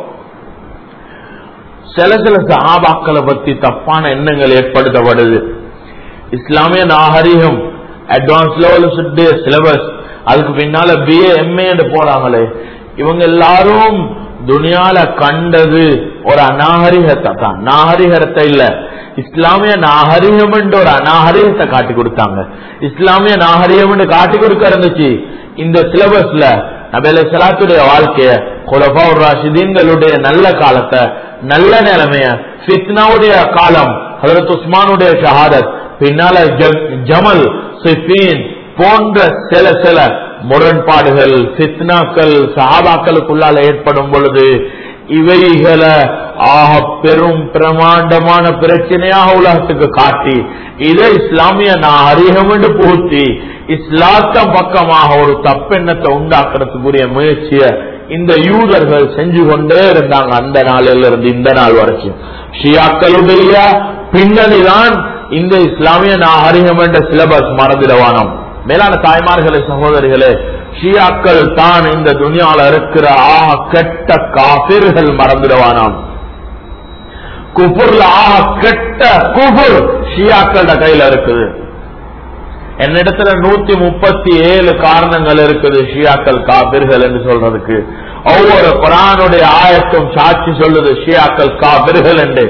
சில சில சஹாபாக்களை பத்தி தப்பான எண்ணங்கள் ஏற்படுத்தப்படுது. இஸ்லாமிய நாகரிகம், அட்வான்ஸ் லெவல் சிலபஸ், அதுக்கு பின்னால பிஏ எம்ஏ போறாங்களே, இவங்க எல்லாரும் துனியால கண்டது ஒரு அநாகரிகத்தை தான், நாகரிகத்தை இல்ல. இஸ்லாமிய நாகரிகம் என்று ஒரு அநாகரிகத்தை காட்டி கொடுத்தாங்க. இஸ்லாமிய நாகரிகம் என்று காட்டி கொடுக்க இருந்துச்சு இந்த சிலபஸ்ல. நபி அலைஹிஸ்ஸலாத்துடைய வாழ்க்கைய, குலஃபாஉர் ராஷிதீன்களுடைய நல்ல காலத்தை, நல்ல நிலைமைய, ஃபித்னாவுடைய காலம், ஹஜ்ரத் உஸ்மானுடைய ஷஹாதத், பின்னால ஜமல், சிஃபீன் போன்ற சில சில முரண்பாடுகள், ஃபித்னாக்கள் சஹாபாக்களுக்குள்ளால ஏற்படும் பொழுது இவைகளை ஆக பெரும் பிரமாண்டமான பிரச்சனையாக உலகத்துக்கு காட்டி இதை இஸ்லாமிய நாகரிகம் என்று புகுத்தி இஸ்லாத்தம் பக்கமாக ஒரு தப்பெண்ணத்தை உண்டாக்குறதுக்குரிய முயற்சியை இந்த யூதர்கள் செஞ்சு கொண்டே இருந்தாங்க. அந்த நாளில் இருந்து இந்த நாள் வரைக்கும் ஷியாக்களுடைய பின்னணிதான் இந்த இஸ்லாமிய நாகரிகம் என்ற சிலபஸ் மறந்திடவானம். மேலான தாய்மார்களே, சகோதரிகளே, ஷியாக்கள் தான் இந்த துனியால இருக்கிற ஆக கெட்ட காபிர்கள், மறந்துடுவானாம். குஃபுர்ல ஆக கெட்ட குஃபுர் ஷியாக்களோட கையில இருக்குது. என்னிடத்துல நூத்தி முப்பத்தி ஏழு காரணங்கள் இருக்குது ஷியாக்கள் காபிர்கள் என்று சொல்றதுக்கு. ஒவ்வொரு குர்ஆனுடைய ஆயத்தும் சாட்சி சொல்லுது ஷியாக்கள் காபிர்கள் என்று.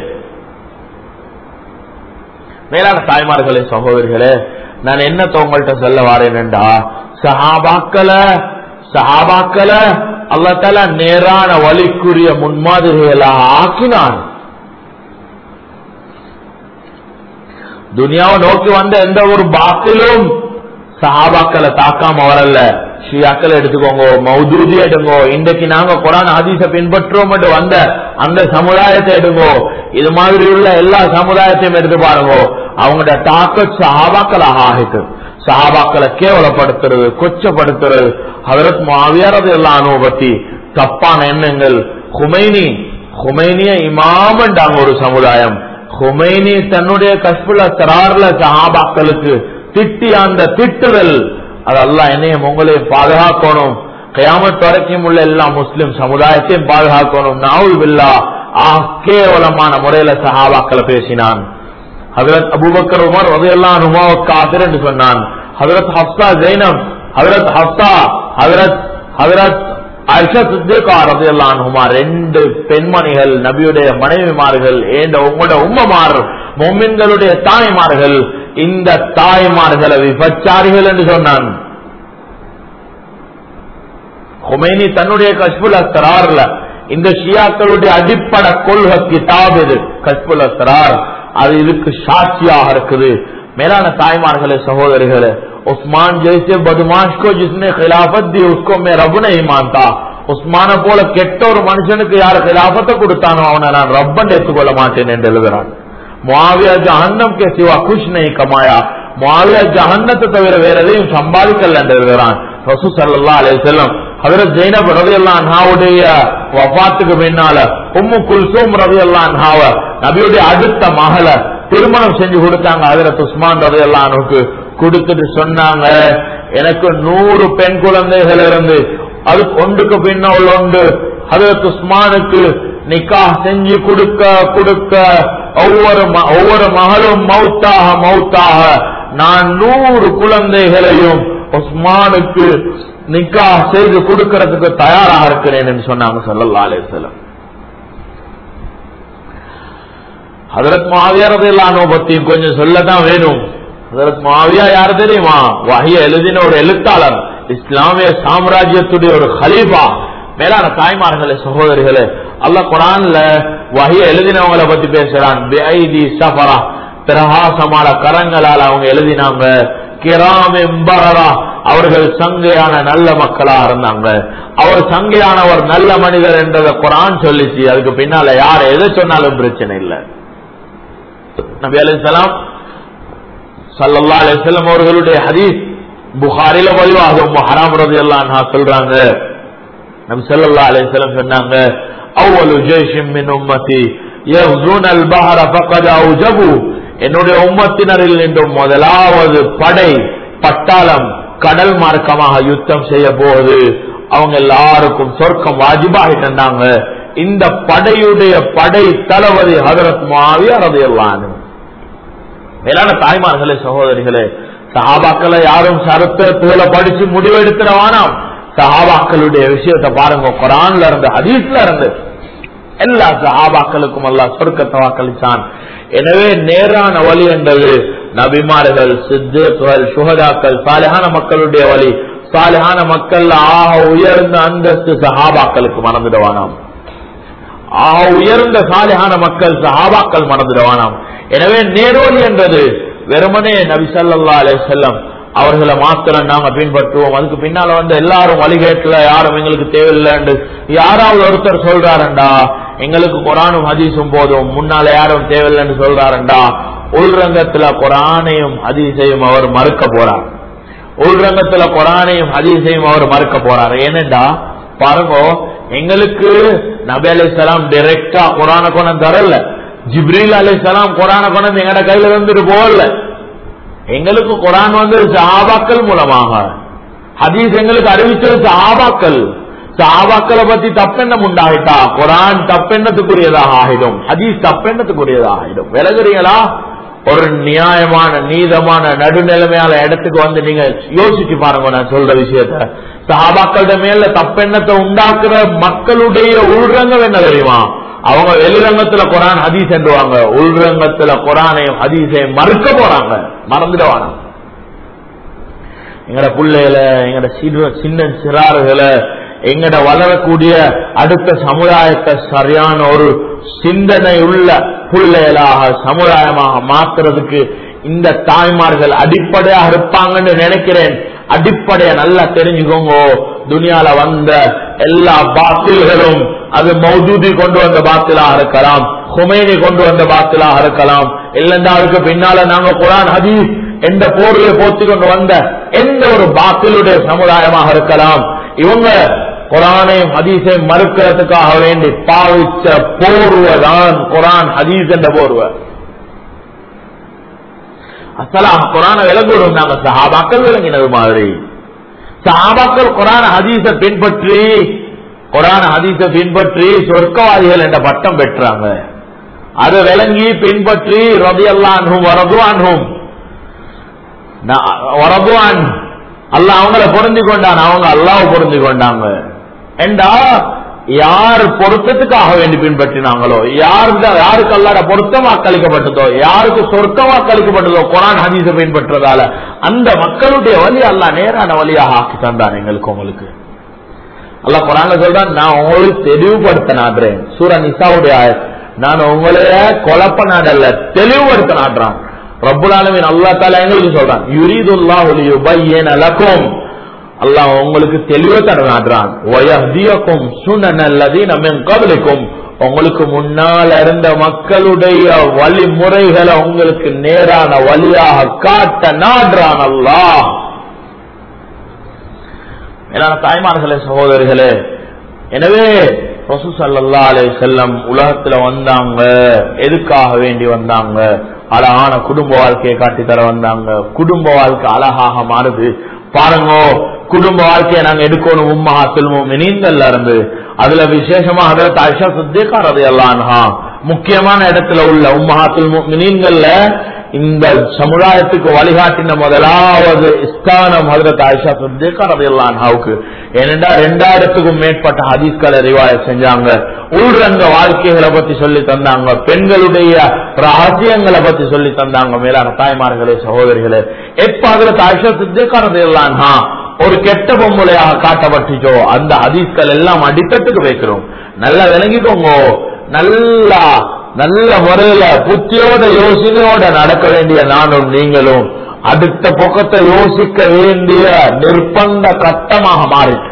மேலான தாய்மார்களே, சகோதரிகளே, நான் என்ன உங்கள்கிட்ட சொல்ல வாரேன் என்றா, சஹாபாக்களை சஹாபாக்களை அல்லாஹ் தஆலா நேரான வழிக்குரிய முன்மாதிரிகளாக ஆக்கினான். துனியாவை நோக்கி வந்த எந்த ஒரு பாத்திலும் சஹாபாக்களை தாக்காம வரல. ஷியாக்களை எடுத்துக்கோங்க, மௌதூதி எடுங்கோ, இன்றைக்கு நாங்க குர்ஆன் ஹதீஸை பின்பற்றோம் என்று வந்த அந்த சமுதாயத்தை எடுங்கோ, இது மாதிரி உள்ள எல்லா சமுதாயத்தையும் எடுத்து பாருங்க. அவங்களோட தாக்கத் சஹாபாக்களாக ஆகிட்டு, சஹாபாக்களை கேவலப்படுத்துறது, கொச்சப்படுத்துறது, ஹஜ்ரத் முஆவியா ரலியல்லாஹு அன்ஹு பத்தி தப்பான எண்ணங்கள். ஹுமைனி ஹுமைனிய இமாம் என்றாங்க ஒரு சமுதாயம். ஹுமைனி தன்னுடைய கஷ்புல் அஸ்ரார்ல சஹாபாக்களுக்கு திட்டி அந்த திட்டுதல், அது அல்லாஹ் என்னையும் உங்களையும் பாதுகாக்கணும். கியாமத் வரைக்கும் உள்ள எல்லா முஸ்லிம் சமுதாயத்தையும் பாதுகாக்கணும். நஅூது பில்லாஹ். கேவலமான முறையில சஹாபாக்களை பேசினான். ஹஜ்ரத் அபூபக்கர் உமர் ரலியல்லாஹு அன்ஹு காஃபிர் என்று சொன்னான். ஹஜ்ரத் ஹப்ஸா ஜைனப், ஹஜ்ரத் ஹப்ஸா, ஹஜ்ரத் ஹஜ்ரத் ஆயிஷா சித்திகா ரலியல்லாஹு அன்ஹுமா ரெண்டு பெண்மணிகள், நபியுடைய மனைவிமார்கள், ஏண்ட உங்களோட உம்மமார், முஃமின்களுடைய தாய்மார்கள். இந்த தாய்மார்களை விபச்சாரிகள் என்று சொன்னான். ஹுமைனி தன்னுடைய கஷ்புல் அஸ்ரார்ல இந்த ஷியாக்களுடைய அடிப்படை கொள்கை கிதாப் இது கஷ்புல் அஸ்ரார், அது இதுக்கு சாட்சியாக இருக்குது. மேலான தாய்மார்களே, சகோதரிகளே, उस्मान जैसे बदमाश को जिसने खिलाफत दी उसको मैं रब नहीं मानता. உஸ்மான போல கெட்ட ஒரு மனுஷனுக்கு யார் खिलाफत கொடுத்தானோ அவனை நான் ரப்பன் ஏற்றுக்கொள்ள மாட்டேன் என்று எழுதுகிறான். முஆவியா ஜஹன்னம் के सिवा कुछ नहीं कमाया, முஆவியா ஜஹன்னத்தை தவிர வேற எதையும் சம்பாதிக்கல என்று எழுதுகிறான். ரசூல் ஸல்லல்லாஹு அலைஹி வஸல்லம் ஹஜ்ரத் ஜைனப் ரலியல்லாஹு அன்ஹாவுடைய வஃபாத்துக்கு பின்னால உம்மு குல்சூம் ரலியல்லாஹு அன்ஹாவ நபியுடைய அடுத்த மகளை திருமணம் செஞ்சு கொடுத்தாங்க. ஹஜ்ரத் உஸ்மான் ரலியல்லாஹு அன்ஹுக்கு கொடுத்துட்டு சொன்னாங்க, எனக்கு நூறு பெண் குழந்தைகள் இருந்து அது ஒன்றுக்கு பின்னால் ஒன்று ஹஜ்ரத் உஸ்மானுக்கு நிக்காஹ் செஞ்சு கொடுக்க கொடுக்க ஒவ்வொரு ஒவ்வொரு மகளும் மௌத்தாக மௌத்தாக நான் நூறு குழந்தைகளையும் உஸ்மானுக்கு நிக்காஹ் செய்து கொடுக்கிறதுக்கு தயாராக இருக்கிறேன் என்று சொன்னாங்க ஸல்லல்லாஹு அலைஹி வஸல்லம். ஹஜ்ரத் முஆவியா ரலியல்லாஹு அன்ஹு பத்தி கொஞ்சம் சொல்லதான் வேணும். ஹஜ்ரத் முஆவியா யார் தெரியுமா? வஹி எழுதின ஒரு எழுத்தாளர், இஸ்லாமிய சாம்ராஜ்யத்துடைய ஒரு கலீஃபா. மேலான தாய்மார்களே, சகோதரிகளே, அல்லாஹ் குர்ஆன்ல வஹி எழுதினவங்களை பத்தி பேசுறான். பிஐதி ஸஃபரா, பிரகாசமான கரங்களால் அவங்க எழுதினாங்க. கிராமின் பரரா, அவர்கள் சங்கையான நல்ல மக்களா இருந்தாங்க. அவர் சங்கையான ஒரு நல்ல மனிதர் என்றதை குர்ஆன் சொல்லிச்சு. அதுக்கு பின்னால யார் எதை சொன்னாலும் பிரச்சனை இல்லை. நபி அலைஹிஸ்ஸலாம் ஸல்லல்லாஹு அலைஹி வஸல்லம் அவர்களுடைய ஹதீஸ் புகாரில பதிவாகும். ஹராம் ரலியல்லாஹு அன்ஹா சொல்றாங்க, நபி ஸல்லல்லாஹு அலைஹி வஸல்லம் சொன்னாங்க, அவ்வலு ஜைஷின் மின் உம்மத்தி யஹ்ஸூன அல் பஹர ஃபகத் அவ்ஜபு, என்னுடைய உம்மத்தினரில் இன்று முதலாவது படை பட்டாளம் கடல் மார்க்கமாக யுத்தம் செய்ய போகுது. அவங்க எல்லாருக்கும் சொர்க்கம் வாஜிபாகிட்டாங்க. இந்த படையுடைய படை தளபதி ஹஜ்ரத் முஆவியா ரலியல்லாஹு அன்ஹு. மேலான தாய்மார்களே, சகோதரிகளே, சஹாபாக்களை யாரும் சரித்திரத்துல படிச்சு முடிவெடுக்கிறவானாம். சஹாபாக்களுடைய விஷயத்தை பாருங்க, குர்ஆன்ல இருந்து ஹதீஸ்ல இருந்து எல்லா சஹாபாக்களுக்கும் அல்லாஹ் சொர்க்கத்தை வாக்களித்தான். எனவே நேரான வழி என்பது நபிமார்கள், சித்தீக்குகள், சுஹதாக்கள், சாலிஹான மக்களுடைய வழி. சாலிஹான மக்கள் ஆக உயர்ந்த அந்தஸ்து சஹாபாக்களுக்கு மறந்துடுவானாம். ஆக உயர்ந்த சாலிஹான மக்கள் சஹாபாக்கள் மறந்துடுவானாம். எனவே நேர்வழி என்றது வெறுமனே நபி ஸல்லல்லாஹு அலைஹி வஸல்லம் அவர்களை மாத்திரம் நாங்க பின்பற்றுவோம். அதுக்கு பின்னால வந்து எல்லாரும் வழிகேட்டுல யாரும் எங்களுக்கு தேவையில்லை என்று யாராவது ஒருத்தர் சொல்றாருண்டா, எங்களுக்கு குர்ஆனும் ஹதீஸும் போதும், முன்னால யாரும் தேவையில்லைன்னு சொல்றாருண்டா, உள்ரங்கத்துல குர்ஆனையும் ஹதீஸையும் அவர் மறுக்க போறார். உள்ரங்கத்துல குர்ஆனையும் ஹதீஸையும் அவர் மறுக்க போறார். ஏனென்றா பாருங்க, எங்களுக்கு நபி அலைஹிஸ்ஸலாம் டைரக்டா குர்ஆனை கொண்டு தரல. ஜிப்ரீல் அலைஹிஸ்ஸலாம் குர்ஆனை கொண்டு எங்கட கையில வந்துட்டு போகல. எங்களுக்கு குர்ஆன் வந்து சஹாபாக்கள் மூலமாக, ஹதீஸ் எங்களுக்கு அறிவிச்சது சஹாபாக்கள். சஹாபாக்களை பத்தி தப்பெண்ணம் உண்டாகிட்டா குர்ஆன் தப்பெண்ணத்துக்குரியதாக ஆகிடும், ஹதீஸ் தப்பெண்ணத்துக்குரியதாக ஆகிடும். விலகுறீங்களா? ஒரு நியாயமான நீதமான நடுநிலைமையான இடத்துக்கு வந்து நீங்க யோசிச்சு பாருங்க. நான் சொல்ற விஷயத்த, சஹாபாக்கள மேல தப்பெண்ணத்தை உண்டாக்குற மக்களுடைய உள்ரங்கம் என்ன தெரியுமா? அவங்க வெளிரங்கத்துல குர்ஆன் ஹதீஸ் என்றுவாங்க, உள்ரங்கத்துல குர்ஆனையும் ஹதீஸையும் மறுக்க போறாங்க. மறந்துடுவாங்க. எங்கட பிள்ளைகள, எங்கட சின்ன சிறாறுகளை, எங்கட வளரக்கூடிய அடுத்த சமுதாயத்தை சரியான ஒரு சிந்தனை உள்ள பிள்ளைகளாக சமுதாயமாக மாற்றுறதுக்கு இந்த தாய்மார்கள் அடிப்படையாக இருப்பாங்கன்னு நினைக்கிறேன். அடிப்படையை நல்லா தெரிஞ்சுக்கோங்க. துனியால வந்த எல்லா பாத்தில்களும் அது மௌதூதி கொண்டு வந்த பாத்திலாக இருக்கலாம், ஹுமைனி கொண்டு வந்த பாத்திலாக இருக்கலாம், இல்லைன்னா அதுக்கு பின்னால நாங்க குர்ஆன் ஹதீஸ் எந்த போர்ல போத்தி கொண்டு வந்த எந்த ஒரு பாத்திலுடைய சமுதாயமாக இருக்கலாம். இவங்க குர்ஆனையும் ஹதீஸையும் மறுக்கிறதுக்காக வேண்டி பாவிச்ச போர்வதான் குர்ஆன் ஹதீஸ் என்ற போர்வை. அஸ்ஸலாம் குர்ஆனை விளங்குறோம் நாங்க சஹாபாக்கள் விளங்கினது மாதிரி. சஹாபாக்கள் குர்ஆன் ஹதீஸை பின்பற்றி குர்ஆன் ஹதீஸை பின்பற்றி சொர்க்கவாதிகள் என்ற பட்டம் பெற்றாங்க. அதை விளங்கி பின்பற்றி ரலியல்லாஹு அன்ஹும் வரதுவான்ஹும் வரதுவான் அல்லாஹ் அவங்கள பொருந்தி கொண்டான், அவங்க அல்லாஹ் பொருந்தி கொண்டாங்க. என்றா யார் பொருத்தத்துக்காக வேண்டி பின்பற்றினாங்களோ, யாருக்கு யாருக்கு அல்லாஹ் பொருத்தம் வாக்களிக்கப்பட்டதோ, யாருக்கு சொர்க்கம் வாக்களிக்கப்பட்டதோ குர்ஆன் ஹதீஸை பின்பற்றதால அந்த மக்களுடைய வழி அல்லாஹ் நேரான வழியாக ஆக்கி தந்தான் எங்களுக்கு. உங்களுக்கு அல்லாஹ் குர்ஆன்ல சொல்றான், நான் உங்களுக்கு தெளிவுபடுத்த நாடுறேன். சூரா நிசாவுடைய ஆயத், நான் உங்களைய குழப்ப நாடல்ல தெளிவுபடுத்த நாடுறான். ரப்புல் ஆலமீன் அல்லாஹ் தஆலா எங்களுக்கு சொல்றான், யுரீதுல்லாஹு லியுபய்யின லக்கும், அல்லாஹ் உங்களுக்கு தெளிவை தர நாடுறான். வயஹ்தியக்கும் சுனனல்லதீன மின் கப்லிக்கும், உங்களுக்கு முன்னால் இருந்த மக்களுடைய வழிமுறைகளை உங்களுக்கு நேரான வழியாக காட்ட நாடுறான் அல்லாஹ். மேலான தாய்மார்களே, சகோதரிகளே, எனவே ரசூல் ஸல்லல்லாஹு அலைஹி வஸல்லம் உலகத்துல வந்தாங்க. எதுக்காக வேண்டி வந்தாங்க? அழகான குடும்ப வாழ்க்கையை காட்டி தர வந்தாங்க. குடும்ப வாழ்க்கை அழகாக மாறுது பாருங்க. குடும்ப வாழ்க்கையை நாங்க எடுக்கணும் உம்மஹாத்துல் முஃமினீன்கள்ல இருந்து. அதுல விசேஷமா ஹஜ்ரத் ஆயிஷா சித்திகா ரலியல்லாஹு அன்ஹா முக்கியமான இடத்துல உள்ள உம்மஹாத்துல் முஃமினீன்கள்ல இந்த சமுதாயத்துக்கு வழிகாட்டின முதலாவது ஸ்தானம் ஹஜ்ரத் ஆயிஷா சித்திகா ரலியல்லாஹு அன்ஹாவுக்கு. ஏனென்றா ரெண்டாயிரத்துக்கும் மேற்பட்ட ஹதீஸ்களை ரிவாயத் செஞ்சாங்க, உள்ரங்க வாழ்க்கைகளை பத்தி சொல்லி தந்தாங்க, பெண்களுடைய ரகசியங்களை பத்தி சொல்லி தந்தாங்க. மேலான தாய்மார்களே சகோதரிகளே, எப்ப ஹஜ்ரத் ஆயிஷா சித்திகா ரலியல்லாஹு அன்ஹா ஒரு கெட்ட பொம்பளையாக காட்டப்பட்டுச்சோ அந்த ஹதீஸ்கள் எல்லாம் அடித்தட்டுக்கு வைக்கிறோம். நல்லா விளங்கிக்கோங்க, நல்லா நல்ல முறையில புத்தியோட யோசனையோட நடக்க வேண்டிய நானும் நீங்களும் அடுத்த பக்கத்தை யோசிக்க வேண்டிய நிர்பந்த கட்டமாக மாறிட்டு.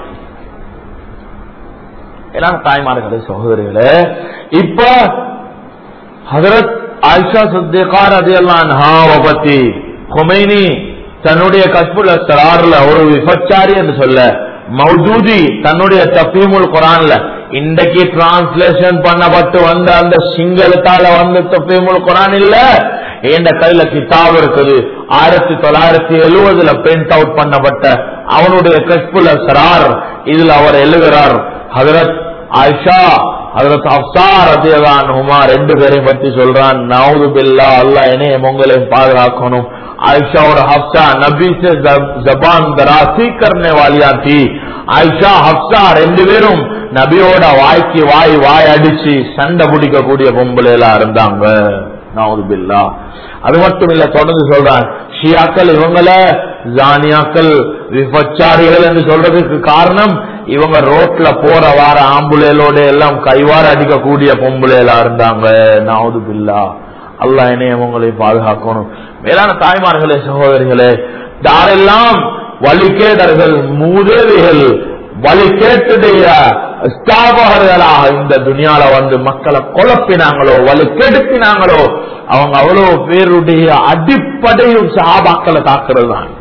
எல்லாம் தாய்மார்களே சகோதரிகளே, இப்ப ஹஜ்ரத் ஆயிஷா சித்திகா ரலியல்லாஹு அன்ஹாவை பத்தி கொமைனி தன்னுடைய கஷ்புல் அஸ்ரார்ல ஒரு விபச்சாரி என்று சொல்ல, மௌதூதி தன்னுடைய தஃபீமுல் குர்ஆன்ல இன்றைக்கு டிரான்ஸ்லேஷன் பண்ணப்பட்டு வந்த அந்த சிங்களத்தால வந்து தஃபீமுல் குர்ஆன் இல்ல, என்ற கையில கிதாப் இருக்குது. ஆயிரத்தி தொள்ளாயிரத்தி எழுபதுல பிரிண்ட் அவுட் பண்ணப்பட்ட அவனுடைய கஷ்புல் அஸ்ரார், இதுல அவர் எழுதுகிறார், ஹஜ்ரத் ஆயிஷா ஹஜ்ரத் ஹப்ஸா ரலியல்லாஹு அன்ஹுமா ரெண்டு பேரையும் பத்தி சொல்றான். நவுது பில்லாஹ், அல்லாஹ் என்னையும் உங்களையும் பாதுகாக்கணும். आयशा और हफ्सा नबी से जबान दरासी करने वालिया थी. आयशा हफ्सा ரெண்டு பேரும் நபியோட வாய்க்கு வாய் வாய் அடிச்சு சண்டை பிடிக்க கூடிய பொம்பளைலாம் இருந்தாங்க. நவுது பில்லாஹ். அது மட்டும் இல்ல, தொடர்ந்து சொல்றான், ஷியாக்கள் இவங்கள ஜானியாக்கள் விபச்சாரிகள் என்று சொல்றதுக்கு காரணம் இவங்க ரோட்ல போற வார ஆம்புலேலோட எல்லாம் கைவார அடிக்க கூடிய பொம்பளைலாம் இருந்தாங்க. நவுது பில்லாஹ். அல்லாஹ் என்னையும் உங்களை பாதுகாக்கணும். மேலான தாய்மார்களே சகோதரிகளே, யாரெல்லாம் வழிகேடர்கள் மூதேவிகள் வழிகேட்டுடைய ஸ்தாபகர்களாக இந்த துனியால வந்து மக்களை குழப்பினாங்களோ வழிகெடுத்தினாங்களோ அவங்க அவ்வளவு பேருடைய அடிப்படையும் சஹாபாக்களை தாக்குறது தான்.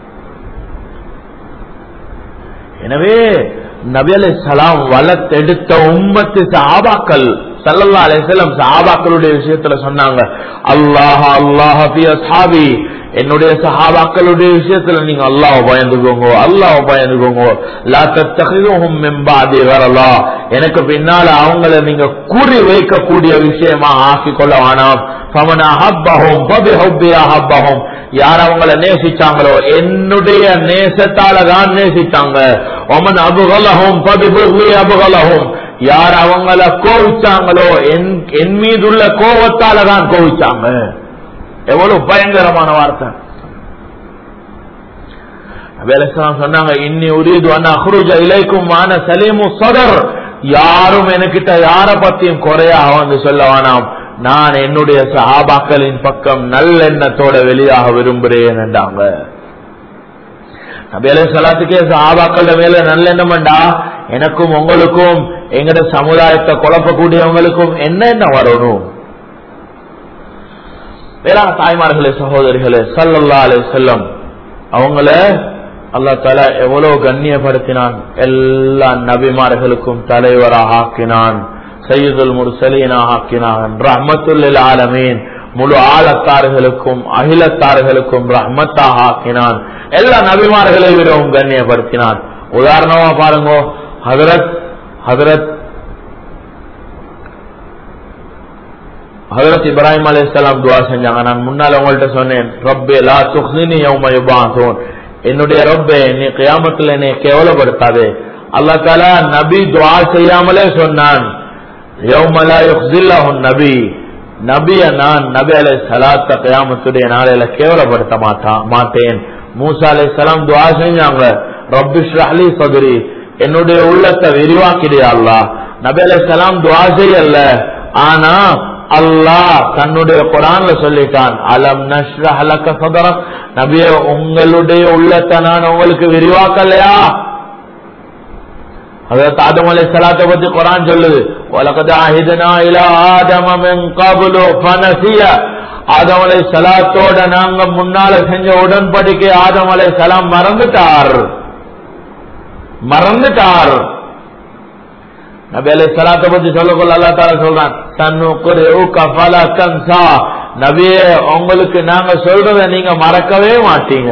எனவே நபி அலைஹிஸ்ஸலாம் வளர்த்தெடுத்த உம்மத்து சஹாபாக்கள் ஸல்லல்லாஹு அலைஹி வஸல்லம் சஹாபாக்களுடைய விஷயத்துல சொன்னாங்க, அல்லாஹ் அல்லாஹ் ஃபி அஸ்ஹாபி, என்னுடைய சஹாபாக்களுடைய விஷயத்துல நீங்க அல்லாஹ் பயந்துக்கோங்க, அல்லாஹ் பயந்துக்கோங்க. லா தத்தகிதுஹும் மின் பாதி வரலா, எனக்கு பின்னால அவங்களை நீங்க கூறி வைக்கக்கூடிய விஷயமா ஆக்கிக் கொள்ள வேணாம். ஃபமன் அஹப்பஹும் ஃபபிஹுப்பி அஹப்பஹும், யார் அவங்களை நேசிச்சாங்களோ என்னுடைய நேசத்தால தான் நேசிச்சாங்க. வமன் அபுகலஹும் ஃபபிபுஹி அபுகலஹும், யார் அவங்களை கோவிச்சாங்களோ என் மீதுள்ள கோபத்தால தான் கோவிச்சாங்க. எவ்வளவு பயங்கரமான வார்த்தை. சொன்னாங்க, இன்னி உரீது அன் அஹ்ருஜ இலைக்கும் மான சலீமு ஸதர், யாரும் எனக்கிட்ட யார பத்தியும் குறையாக வந்து சொல்ல வேணாம், நான் என்னுடைய சஹாபாக்களின் பக்கம் நல்லெண்ணத்தோட வெளியாக விரும்புகிறேன் என்றாங்க. நபி அலைஹிஸ்ஸலாத்துக்கே சஹாபாக்கள மேல நல்லெண்ணம்டா எனக்கும் உங்களுக்கும் எங்கட சமுதாயத்தை குழப்பக்கூடியவங்களுக்கும் என்ன என்ன வரணும். வேளாண் தாய்மார்களே சகோதரிகளே, ஸல்லல்லாஹு அலைஹி வஸல்லம் அவங்கள அல்லாஹ் தஆலா எவ்வளவு கண்ணியப்படுத்தினான். எல்லா நபிமார்களுக்கும் தலைவராக ஆக்கினான், சய்யிதுல் முர்சலீனாக ஆக்கினான், ரஹ்மத்துல் லில் ஆலமீன், முழு ஆலத்தார்களுக்கும் அகிலத்தார்களுக்கும் ரஹ்மத்தாக ஆக்கினான். எல்லா நபிமார்களை விடவும் கண்ணியப்படுத்தினான். உதாரணமா பாருங்க, ஹஜரத் ஹஜரத் ஹஜரத் இப்ராஹிம் அலைஹிஸ்ஸலாம் துஆ செஞ்சாங்க. நான் முன்னால உங்கள்ட்ட சொன்னேன், ரப்பே லா துக்ஸினி யௌம யுபஅஸூன், என்னுடைய ரப்பே நீ கியாமத்தில் என்னை கேவலப்படுத்தாதே. அல்லாஹ் தஆலா நபி துஆ செய்யாமலே சொன்னான், யௌம லா யுக்ஸில்லஹு நபி, நபிய நான் நபி அலைஹிஸ்ஸலாத்த கியாமத்துடைய நாளையில கேவலப்படுத்த மாட்டேன். மூசா அலைஹிஸ்ஸலாம் துஆ செஞ்சாங்க, ரப்பி இஷ்ரஹ் லி ஸத்ரி, என்னுடைய உள்ளத்தை விரிவாக்கிடியா அல்லாஹ். நபி அலைஹிஸ்ஸலாம் துஆ செய்யல, ஆனா அல்லாஹ் தன்னுடைய குர்ஆன்ல சொல்லிட்டான், அலம் நஷ்ரஹ் லக ஸத்ரக், நபியே உங்களுடைய உள்ளத்தை நான் உங்களுக்கு விரிவாக்கலையா. ஹஜரத் ஆதம் அலைஹிஸ்ஸலாத்தை பத்தி குர்ஆன் சொல்லுது, வலகத் அஹித்னா இலா ஆதம மின் கப்லு ஃபனசிய, ஆதம் அலைஹிஸ்ஸலாத்தோட நாங்க முன்னால செஞ்ச உடன்படிக்கை ஆதம் அலைஹிஸ்ஸலாம் மறந்துட்டார் மறந்துட்டார் நபி அலைஹிஸ்ஸலாத்தை பத்தி சொல்லக்குள்ள அல்லாஹ் தஆலா சொல்றான், சன்னுக்ரிஉக ஃபலா தன்ஸா, நபியே உங்களுக்கு நாங்க சொல்றதை நீங்க மறக்கவே மாட்டீங்க.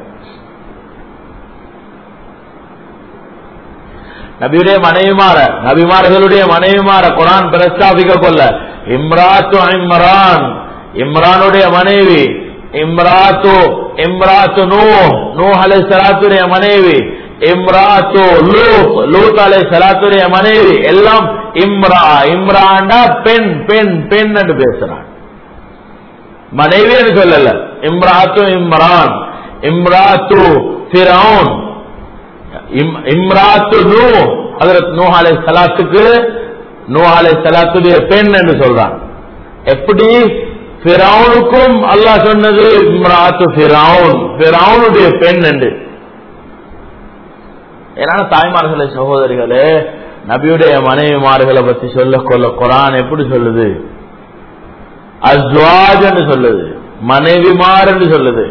நபியுடைய மனைவிமார நபிமார்களுடைய மனைவிமார குர்ஆன் பிரஸ்தாபிக்க கொள்ள, இம்ராத்து இம்ரான், இம்ரானுடைய மனைவி இம்ராத்து இம்ராத்து நூஹ் நூஹ் அலைஹிஸ்ஸலாத்துடைய மனைவி, இம்ராத்து லூத் லூத் அலைஹிஸ்ஸலாத்துடைய மனைவி, எல்லாம் இம்ரா. இம்ராண்டா பெண் பெண் பெண் என்று பேசுறான், மனைவி என்று சொல்லல. இம்ராத்து இம்ரான், இம்ராத்து ஃபிரௌன், இம்ராத்து நூஹ் ஹஜ்ரத் நூஹ் அலைஹிஸ்ஸலாத்துக்கு நூஹ் அலைஹிஸ்ஸலாத்துடைய பெண் என்று சொல்றான். எப்படி ஃபிரௌனுக்கும் அல்லாஹ் சொன்னது இம்ராத்து ஃபிரௌன், ஃபிரௌனுடைய பெண் என்று. ஏன்னா தாய்மார்களே சகோதரிகளே, நபியுடைய மனைவிமார்களை பத்தி சொல்ல கொள்ள குர்ஆன் எப்படி சொல்லுது? அஸ்வாஜ் என்று சொல்லுது, மனைவிமார் என்று சொல்லுது.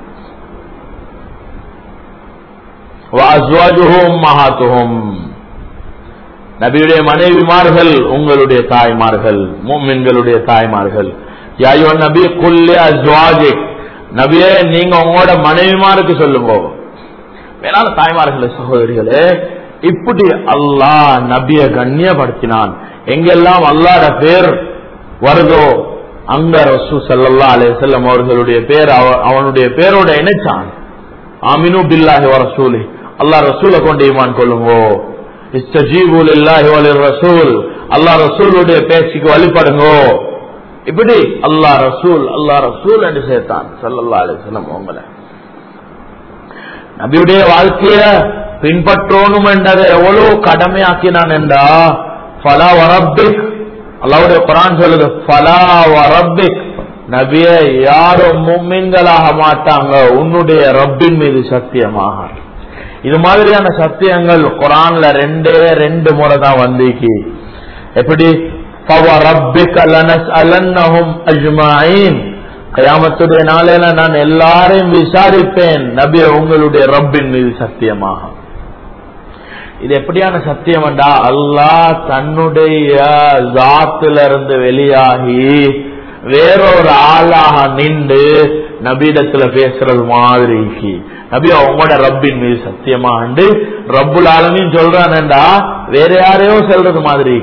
வஅஸ்வாஜுஹும் உம்மஹாத்துஹும், நபியுடைய மனைவிமார்கள் உங்களுடைய தாய்மார்கள், முஃமின்களுடைய தாய்மார்கள். யா அய்யுஹன் நபி குல் லி அஸ்வாஜிக், நபியே நீங்க உங்களோட மனைவிமாருக்கு சொல்லுங்க. வேணால தாய்மார்களே சகோதரிகளே, இப்படி அல்லாஹ் நபிய கண்ணியப்படுத்தினான். எங்கெல்லாம் அல்லாஹ்ட பேர் வருதோ அங்க ரசூல் ஸல்லல்லாஹு அலைஹி வஸல்லம் அவர்களுடைய பேர் அவனுடைய பேரோட இணைச்சான். ஆமினு பில்லாஹி வ ரசூலி, அல்லாஹ் ரசூலை கொண்டு ஈமான் கொள்ளுங்க. இஸ்தஜீபு லில்லாஹி வ லிர்ரசூல், அல்லாஹ் ரசூலுடைய பேச்சுக்கு வழிபடுங்க. இப்படி அல்லாஹ் ரசூல் அல்லாஹ் ரசூல் என்று சேர்த்தான் ஸல்லல்லாஹு அலைஹி வஸல்லம் அவங்கள. நபியுடைய வாழ்க்கைய பின்பற்றணும் என்றதை எவ்வளவு கடமையாக்கினான் என்றா, ஃபலா வரப்பிக், அல்லாஹ்வுடைய குர்ஆன் சொல்லுது, ஃபலா வரப்பிக், நபியே யாரும் முஃமின்களாக மாட்டாங்க உன்னுடைய ரப்பின் மீது சத்தியமாக. இது மாதிரியான சத்தியங்கள் குர்ஆன்ல ரெண்டே ரெண்டு முறை தான் வந்திருக்கு. எப்படி ஃபவரப்பிக லனஸ்அலன்னஹும் அஜ்மஈன், கியாமத்துடைய நாளையில நான் எல்லாரையும் விசாரிப்பேன் நபியே உங்களுடைய ரப்பின் மீது சத்தியமாக. இது எப்படியான சத்தியம் என்றா, அல்லாஹ் தன்னுடைய ஜாத்துல இருந்து வெளியாகி வேறொரு ஆளாக நின்று நபியிடத்துல பேசுறது மாதிரி. நபி அவங்களோட ரப்பின் மீது சத்தியமாக ரப்புல் ஆலமீன் சொல்றான்டா வேற யாரையோ சொல்றது மாதிரி.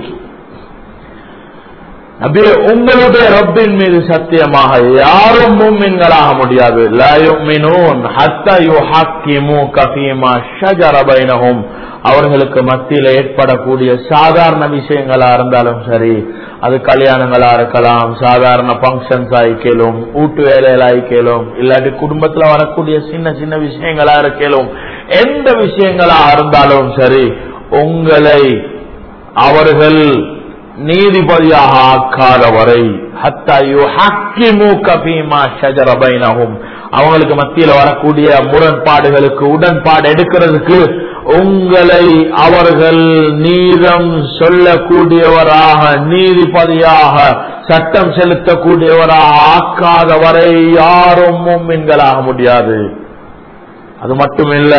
நபி உங்களுடைய ரப்பின் மீது சத்தியமாக யாரும் முஃமின்களாக முடியாது. லா யுமினூன் ஹத்தா யுஹக்கிமூக ஃபீமா ஷஜர பைனஹும், அவர்களுக்கு மத்தியில ஏற்படக்கூடிய சாதாரண விஷயங்களா இருந்தாலும் சரி, அது கல்யாணங்களா இருக்கலாம், சாதாரண பங்கன்ஸ் ஆயிக்கலும், வீட்டு வேலைகள் ஆயிக்கலும், இல்லாட்டி குடும்பத்துல வரக்கூடிய சின்ன சின்ன விஷயங்களா இருக்கலும், எந்த விஷயங்களா இருந்தாலும் சரி, உங்களை அவர்கள் நீதிபதியாக ஆக்காத வரை ஹத்தா யுஹக்கிமூக ஃபீமா ஷஜர பைனஹும், அவங்களுக்கு மத்தியில வரக்கூடிய முரண்பாடுகளுக்கு உடன்பாடு எடுக்கிறதுக்கு உங்களை அவர்கள் நீதம் சொல்லக்கூடியவராக, நீதிபதியாக, சட்டம் செலுத்தக்கூடியவராக ஆக்காத வரை யாரும் முஃமின்களாக முடியாது. அது மட்டுமில்ல,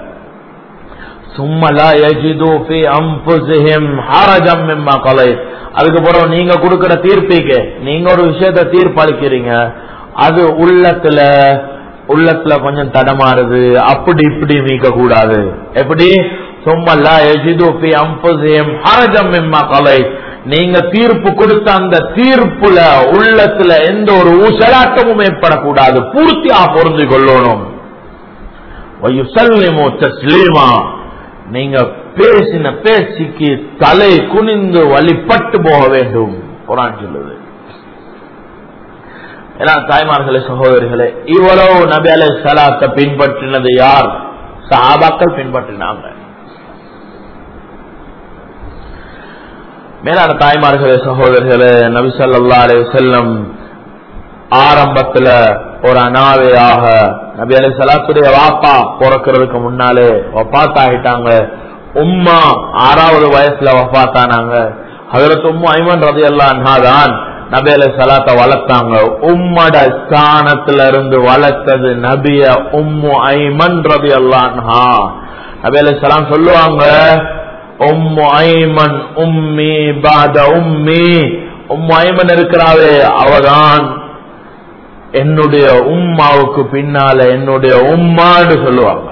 சும்ம லா யஜிது ஃபீ அன்ஃபுஸிஹிம் ஹரஜம் மிம்மா கலைத், அதுக்கப்புறம் நீங்க கொடுக்கிற தீர்ப்புக்கு, நீங்க ஒரு விஷயத்தை தீர்ப்பளிக்கிறீங்க, அது உள்ளத்துல உள்ளத்துல கொஞ்சம் தடமாறுது, அப்படி இப்படி மீக்க கூடாது. எப்படி சும்ம லா யஜிது ஃபீ அன்ஃபுஸிஹிம் ஹரஜம் மிம்மா கலைத், நீங்க தீர்ப்பு கொடுத்த அந்த தீர்ப்புல உள்ளத்துல எந்த ஒரு ஊசலாட்டமும் ஏற்படக்கூடாது, பூர்த்தியா பொருந்தி கொள்ளணும். வயுஸல்லிமு தஸ்லீமா, நீங்க பேசின பேச்சுக்கு தலை குனிந்து வழிபட்டு போக வேண்டும் குர்ஆன் சொல்லுது. தாய்மார்களே சகோதரிகளே, இவ்வளவு நபி அலைஹிஸ்ஸலாத்தை பின்பற்றினது யார்? சஹாபாக்கள் பின்பற்றினாங்க. மேலான தாய்மார்களே சகோதரிகளே, நபி ஸல்லல்லாஹு அலைஹி வஸல்லம் ஆரம்பத்துல ஒரு அனாதையாக, நபி அலைஹிஸ்ஸலாத்துடைய வாப்பா பிறக்கிறதுக்கு முன்னாலே வஃபாத் ஆகிட்டாங்க. உம்மா ஆறாவது வயசுல வஃபாத் ஆனாங்க. ஹஜ்ரத் உம்மு ஐமன் ரலியல்லாஹு அன்ஹா தான் நபி அலைஹிஸ்ஸலாத்தை வளர்த்தாங்க. உம்மட ஸ்தானத்துல இருந்து வளர்த்தது நபிய உம்மு ஐமன் ரலியல்லாஹு அன்ஹா. நபி அலைஹிஸ்ஸலாம் சொல்லுவாங்க, உம்மு ஐமன் உம்மி பாத உம்மி, உம்மு ஐமன் இருக்கிறாவே அவதான் என்னுடைய உம்மாவுக்கு பின்னால என்னுடைய உம்மான்னு சொல்லுவாங்க.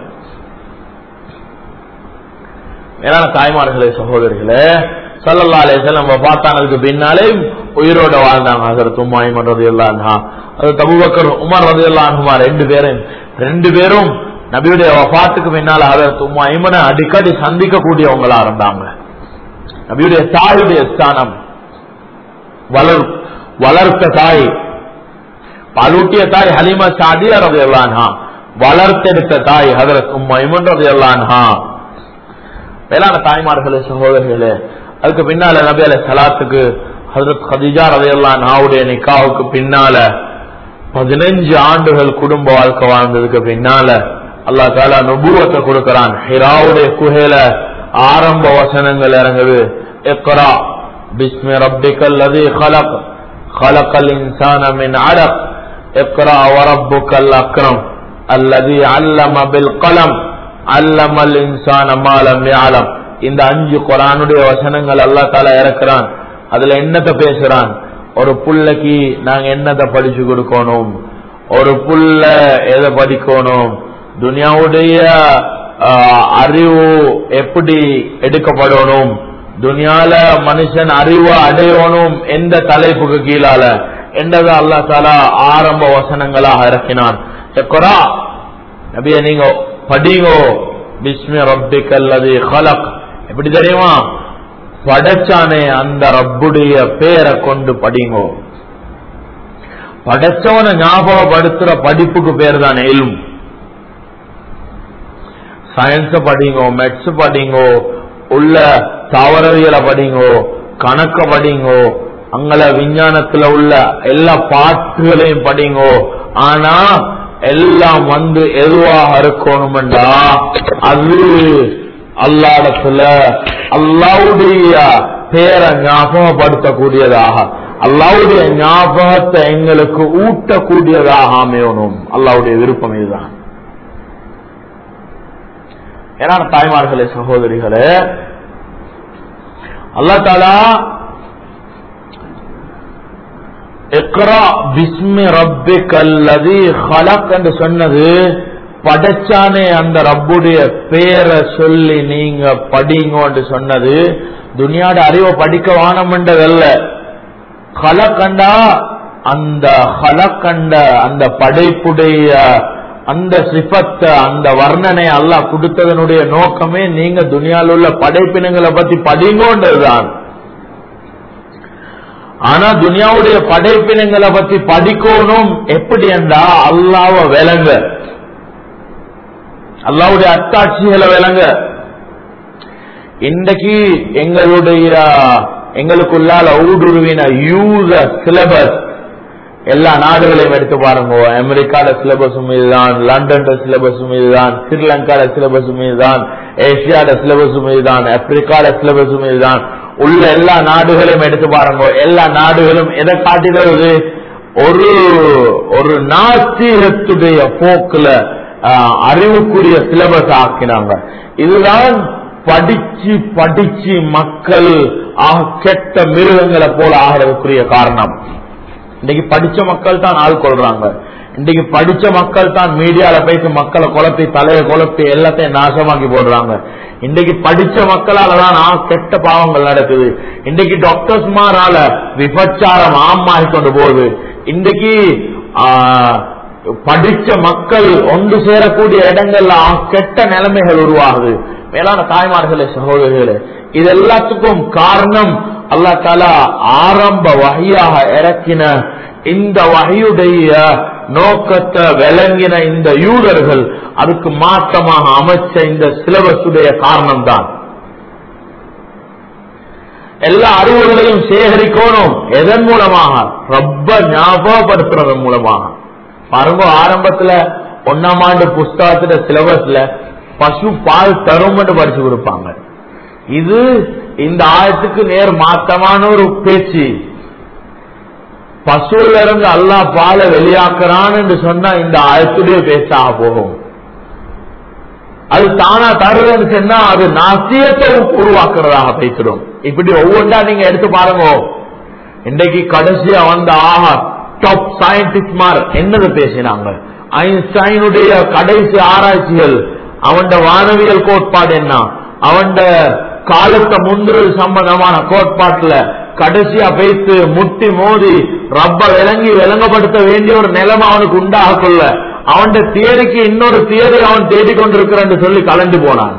மேலான தாய்மார்களே சகோதரிகளே, ஸல்லல்லாஹு அலைஹி வஸல்லம் வஃபாத்தானதுக்கு பின்னாலே உயிரோட வாழ்ந்தாங்க. ஹஜ்ரத் உம்மு ஐமன் ரலியல்லாஹு அன்ஹா, ஹஜ்ரத் அபூபக்கர் உமர் ரலியல்லாஹு அன்ஹுமா ரெண்டு பேரும் ரெண்டு பேரும் நபியுடைய வஃபாத்துக்கு பின்னால ஹஜ்ரத் உம்மு ஐமனை அடிக்கடி சந்திக்க கூடியவங்களா இருந்தாங்க. நபியுடைய தாயுடைய ஸ்தானம், வளர் வளர்த்த தாய், பாலூட்டிய தாய் ஹலீமா சாதியா ரலியல்லாஹு அன்ஹா, வளர்த்தெடுத்த தாய் ஹஜ்ரத் உம்மு ஐமன் ரலியல்லாஹு அன்ஹா. மேலான தாய்மார்களே, சகோதரர்களே, அதுக்கு பின்னால நபி அலைஹிஸ் ஸலாத்துக்கு ஹஜ்ரத் கதீஜா ரலியல்லாஹு அன்ஹாவுடைய நிக்காவுக்கு பின்னால பதினஞ்சு ஆண்டுகள் குடும்ப வாழ்க்கை வாழ்ந்ததுக்கு பின்னால அல்லாஹ் தஆலா நுபுவத்தை கொடுக்கிறான். ஹிராவுடைய குகையில ஆரம்ப வசனங்கள் இறங்குது. இக்ரா பிஸ்மி ரப்பிக்கல் லதீ خلق خلق الانسان من علق اقرا وربك الاكرم الذي علم بالقلم علم الانسان ما لم يعلم. இந்த அஞ்சு குர்ஆனுடைய வசனங்கள் அல்லாஹ் தஆலா இறக்குறான். அதுல என்னத்தை பேசுறான்? ஒரு புள்ளைக்கு நாங்க என்னத்தை படிச்சு கொடுக்கணும், ஒரு புள்ள எதை படிக்கணும், துனியாவுடைய அறிவு எப்படி எடுக்கப்படணும், துனியால மனுஷன் அறிவு அடையணும் எந்த தலைப்புக்கு கீழால என்றதை அல்லாஹ் தஆலா ஆரம்ப வசனங்களாக இறக்கினான். இக்ரா, நபிய நீங்க படிங்கோ, பிஸ்மி ரப்பிக்கல் லதீ خلق. எப்படி தெரியுமா? படைச்சானே அந்த ரப்புடைய பேரை கொண்டு படிங்கோ. படைச்சவன ஞாபகப்படுத்துற படிப்புக்கு பேர் தான் இல்ம். சயின்ஸ் படிங்கோ, மெட்ஸ் படிங்கோ, உள்ள தாவரவியலை படிங்கோ, கணக்க படிங்கோ, அங்கள விஞ்ஞானத்துல உள்ள எல்லா பாட்டுகளையும் படிங்கோ. ஆனா எல்லாம் வந்து எதுவாக இருக்கணும்டா அது அல்லாஹ்வுடைய அல்லாஹ்வுடைய பேரை ஞாபகப்படுத்தக்கூடியதாக, அல்லாஹ்வுடைய ஞாபகத்தை எங்களுக்கு ஊட்டக்கூடியதாக அமையணும். அல்லாஹ்வுடைய விருப்பம் இதுதான். ஏன்னா தாய்மார்களே, சகோதரிகளே, அல்லாஹ் தஆலா இக்ரா பிஸ்மி ரப்பிக்கல் லதீ خلق என்று சொன்னது படைச்சானே அந்த ரப்புடைய பேரை சொல்லி நீங்க படிங்கன்னு சொன்னது துனியாட அறிவை படிக்க வானம்ன்றதல்ல. خلقண்டா அந்த خلقண்ட அந்த படைப்புடைய அந்த சிஃபத்தை, அந்த வர்ணனை அல்லாஹ் கொடுத்ததனுடைய நோக்கமே நீங்க துனியால உள்ள படைப்பினங்களை பத்தி படிங்கன்றதுதான். ஆனா துனியாவுடைய படைப்பினங்களை பத்தி படிக்கணும் எப்படி என்றா அல்லாஹ்வ விளங்க, அல்லாஹ்வுடைய அத்தாட்சிகளை விளங்க. இன்றைக்கு எங்களுடைய எங்களுக்குள்ளால ஊடுருவின யூத சிலபஸ் எல்லா நாடுகளையும் எடுத்து பாருங்க. அமெரிக்கால சிலபஸும் இதுதான், லண்டன் சிலபஸும் இதுதான், ஸ்ரீலங்கால சிலபஸும் இதுதான், ஏசியாட சிலபஸும் இதுதான், ஆப்பிரிக்கால சிலபஸும் இதுதான். உள்ள எல்லா நாடுகளையும் எடுத்து பாருங்க. எல்லா நாடுகளும் எதை காட்டுகிறது? ஒரு ஒரு நாஸ்திகத்துடைய போக்குல அறிவுக்குரிய சிலபஸ் ஆக்கினாங்க. இதுதான் படிச்சு படிச்சு மக்கள் கெட்ட மிருகங்களை போல ஆகிறதுக்குரிய காரணம். இன்னைக்கு படிச்ச மக்கள் தான் ஆள் கொள்றாங்க. இன்னைக்கு படிச்ச மக்கள் தான் மீடியால போயிட்டு மக்களை குழப்பி தலையை குழப்பி எல்லாத்தையும் நாசமாக்கி போடுறாங்க. இன்னைக்கு படிச்ச மக்களாலதான் கெட்ட பாவங்கள் நடக்குது. இன்னைக்கு டாக்டர்ஸ் மாரால விபச்சாரம் ஆமாகி கொண்டு போகுது. இன்னைக்கு படிச்ச மக்கள் ஒன்று சேரக்கூடிய இடங்கள்ல கெட்ட நிலைமைகள் உருவாகுது. மேலான தாய்மார்களே, சகோதரர்களே, இது எல்லாத்துக்கும் காரணம் அல்லாஹ் தஆலா ஆரம்ப வஹியாக இறக்கின இந்த வஹியுடைய நோக்கத்தை விளங்கின இந்த யூதர்கள் அதுக்கு மாற்றமாக அமைச்ச இந்த சிலபஸுடைய காரணம் தான். எல்லா அறிவுகளையும் சேகரிக்கணும். எதன் மூலமாக? ரப்ப ஞாபகப்படுத்துறதன் மூலமாக. பாருங்க, ஆரம்பத்துல ஒன்னாம் ஆண்டு புஸ்தகத்துல சிலபஸ்ல பசு பால் தரும் படிச்சு கொடுப்பாங்க. இது இந்த ஆயத்துக்கு நேர் மாற்றமான ஒரு பேச்சு. பசுல இருந்து அல்லாஹ் பாலை வெளியாக்குறான் என்று சொன்னா இந்த ஆயத்துடைய பேச்சாக போகும். அது தானா தருதுன்னு சொன்னா அது நாசியத்தை உருவாக்குறதாக பேசிடும். இப்படி ஒவ்வொன்றா நீங்க எடுத்து பாருங்க. இன்றைக்கு கடைசியா வந்த ஆஹா டாப் சயின்டிஸ்ட் மார் என்னது பேசினாங்க? ஐன்ஸ்டைனுடைய கடைசி ஆராய்ச்சிகள், அவன் வானவியல் கோட்பாடு என்ன, அவன் காலத்தை முன்னுறது சம்பந்தமான கோட்பாட்டுல கடைசியா பேத்து முட்டி மோதி ரப்ப விளங்கி விளங்கப்படுத்த வேண்டிய ஒரு நிலைமை அவனுக்கு உண்டாக கொள்ள அவன் தியரிக்கு இன்னொரு தியரி அவன் தேடிக்கொண்டிருக்கிறான் சொல்லி கலந்து போனான்.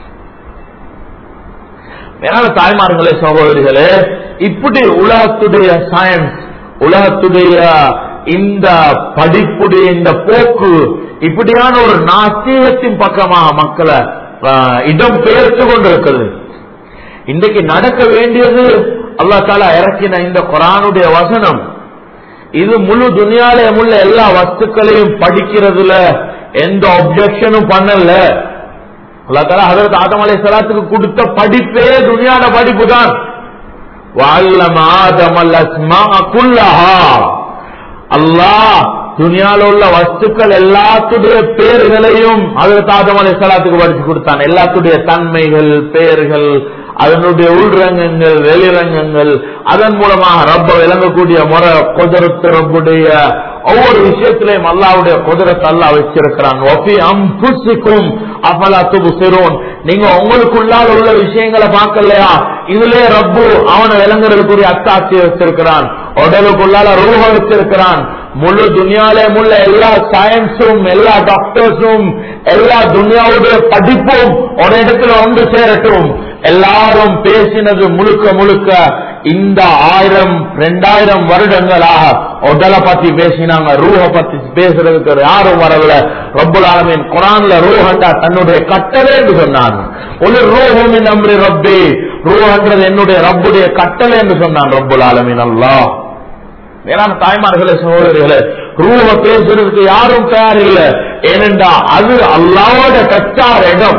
மேலான தாய்மார்களே சகோதரிகளே, இப்படி உலகத்துடைய சயின்ஸ், உலகத்துடைய இந்த படிப்புடைய இந்த போக்கு இப்படியான ஒரு நாத்தியத்தின் பக்கமாக மக்களை இடம் பெயர்த்து கொண்டிருக்கிறது. இன்றைக்கு நடக்க வேண்டியது அல்லாஹ் தஆலா இறக்கின இந்த குர்ஆனுடைய வசனம். இது முழு துனியாலே உள்ள எல்லா வஸ்துக்களையும் படிக்கிறதுல எந்த அப்ஜெக்ஷனும் பண்ணல. அல்லாஹ் தஆலா ஹஜ்ரத் ஆதம் அலைஹிஸ்ஸலாத்துக்கு கொடுத்த படிப்பே துனியாட படிப்பு தான். வஅல்லம ஆதமல் அஸ்மாஅ குல்லஹா, அல்லாஹ் துனியால உள்ள வஸ்துக்கள் எல்லாத்துடைய பெயர்களையும் ஹஜ்ரத் ஆதம் அலைஹிஸ்ஸலாத்துக்கு படிச்சு கொடுத்தான். எல்லாத்துடைய தன்மைகள், பெயர்கள், அதனுடைய உள்ரங்கங்கள், வெளிரங்கங்கள், அதன் மூலமாக ரப்ப விளங்கக்கூடிய முறை, குதிரத்து ரப்புடைய ஒவ்வொரு விஷயத்திலையும் அல்லாஹ்வுடைய குதிரத்தை அல்லாஹ் வச்சிருக்கிறான். வஃபி அன்ஃபுஸிகும் அஃபலா துப்சிரூன், நீங்க உங்களுக்குள்ளால உள்ள விஷயங்களை பார்க்கலையா? இதுலயே ரப்பு அவனை விளங்குறதுக்குரிய அத்தாட்சியை வச்சிருக்கிறான். உடலுக்குள்ளால ரூஹ வச்சிருக்கிறான். முழு துனியாலே உள்ள எல்லா சயின்ஸும், எல்லா டாக்டர்ஸும், எல்லா துனியாவுடைய படிப்பும் ஒரு இடத்துல ஒன்று சேரட்டும். எல்லாரும் பேசினது முழுக்க முழுக்க இந்த ஆயிரம் ரெண்டாயிரம் வருடங்களாக உடலை பத்தி பேசினாங்க, ரூஹ பத்தி பேசுறதுக்கு யாரும் வரல. ரப்புல் ஆலமீன் குர்ஆன்ல ரூஹண்டா தன்னுடைய கட்டளை என்று சொன்னாங்க. ஒரு ரூஹுமின் அம்ரி ரப்பி, ரூஹன்றது என்னுடைய ரப்புடைய கட்டளை என்று சொன்னான் ரப்புல் ஆலமீன் அல்லாஹ். வேளாண் தாய்மார்களே சகோதரிகளே, ரூஹ பேசுறதுக்கு யாரும் தயார் இல்லை. ஏனென்றா அது அல்லாஹ்வோட கட்டார இடம்.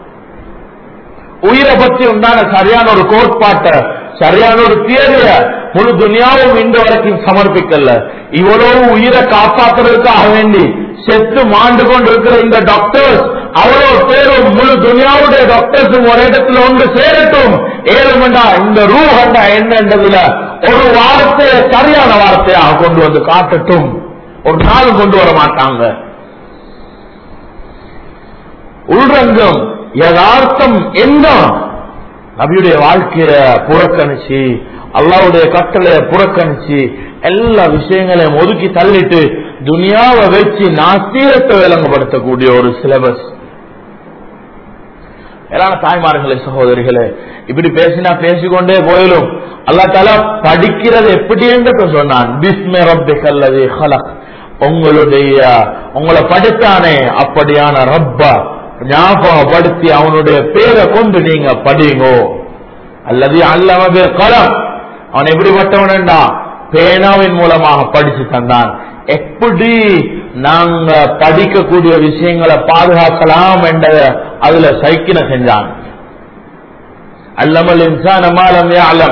உயிரை பற்றி உண்டான சரியான ஒரு கோட்பாட்டை, சரியான ஒரு தியரிய முழு துனியாவும் இன்று வரைக்கும் சமர்ப்பிக்கல. இவ்வளவு உயிரை காப்பாற்றுறதுக்காக வேண்டி செத்து மாண்டு கொண்டிருக்கிற இந்த டாக்டர்ஸ், அவ்வளவு பேரும் முழு துனியாவுடைய டாக்டர்ஸும் ஒரு இடத்துல ஒன்று சேரட்டும். ஏழுமண்டா இந்த ரூஹண்டா என்னன்றதுல ஒரு வார்த்தையை சரியான வார்த்தையாக கொண்டு வந்து காட்டட்டும். ஒரு நாள் கொண்டு வர மாட்டாங்க. உள்ரங்கம், யதார்த்தம் என்ன? நபியுடைய வாழ்க்கைய புறக்கணிச்சு, அல்லாஹ்வுடைய கட்டளையை புறக்கணிச்சு, எல்லா விஷயங்களையும் ஒதுக்கி தள்ளிட்டு துனியாவை வச்சு நாஸ்திகத்தை விளங்கப்படுத்தக்கூடிய ஒரு சிலபஸ். எல்லா தாய்மார்களே சகோதரிகளே, இப்படி பேசினா பேசிக்கொண்டே போயிலும் அல்லாஹ் தஆலா படிக்கிறது எப்படி என்று சொன்னான். பிஸ்மி ரப்பிக்கல்லதீ ஹலக், உங்களுடைய உங்களை படித்தானே அப்படியான ரப்பா ஞாபகப்படுத்தி அவனுடைய பேரை கொண்டு நீங்க படிங்கோ. அல்லது அல்லம பில் கலம், அவன் எப்படிப்பட்டவன்டா பேனாவின் மூலமாக படிச்சு தந்தான். எப்படி நாங்க படிக்கக்கூடிய விஷயங்களை பாதுகாக்கலாம் என்ற அதுல சைக்கின செஞ்சான். அல்லமல் இன்சான மா லம் யஅலம்,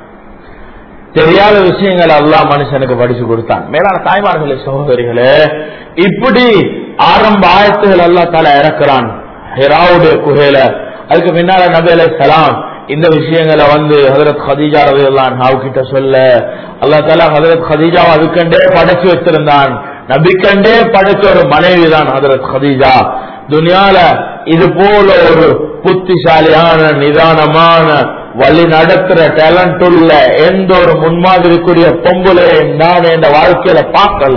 தெரியாத விஷயங்களை அல்லாஹ் மனுஷனுக்கு படிச்சு கொடுத்தான். மேலான தாய்மார்களே சகோதரிகளே, இப்படி ஆரம்ப ஆயத்துகள் அல்லாஹ் தஆலா இறக்குறான் ஹிராவுடைய குகையில. அதுக்கு பின்னால நபி அலைஹிஸ்ஸலாம் இந்த விஷயங்களை வந்து ஹஜ்ரத் கதீஜா ரலியல்லாஹு அன்ஹா கிட்ட சொல்ல, அல்லாஹ் தஆலா ஹஜ்ரத் கதீஜா அதுக்கண்டே படைச்சு வச்சிருந்தான். நபிக்கண்டே படைச்ச ஒரு மனைவி தான் ஹஜ்ரத் கதீஜா. துனியால இது போல ஒரு புத்திசாலியான, நிதானமான, வழி நடத்துற டேலண்ட் உள்ள எந்த ஒரு முன்மாதிரிக்குரிய பொம்புல நான் இந்த வாழ்க்கையில பார்க்கல.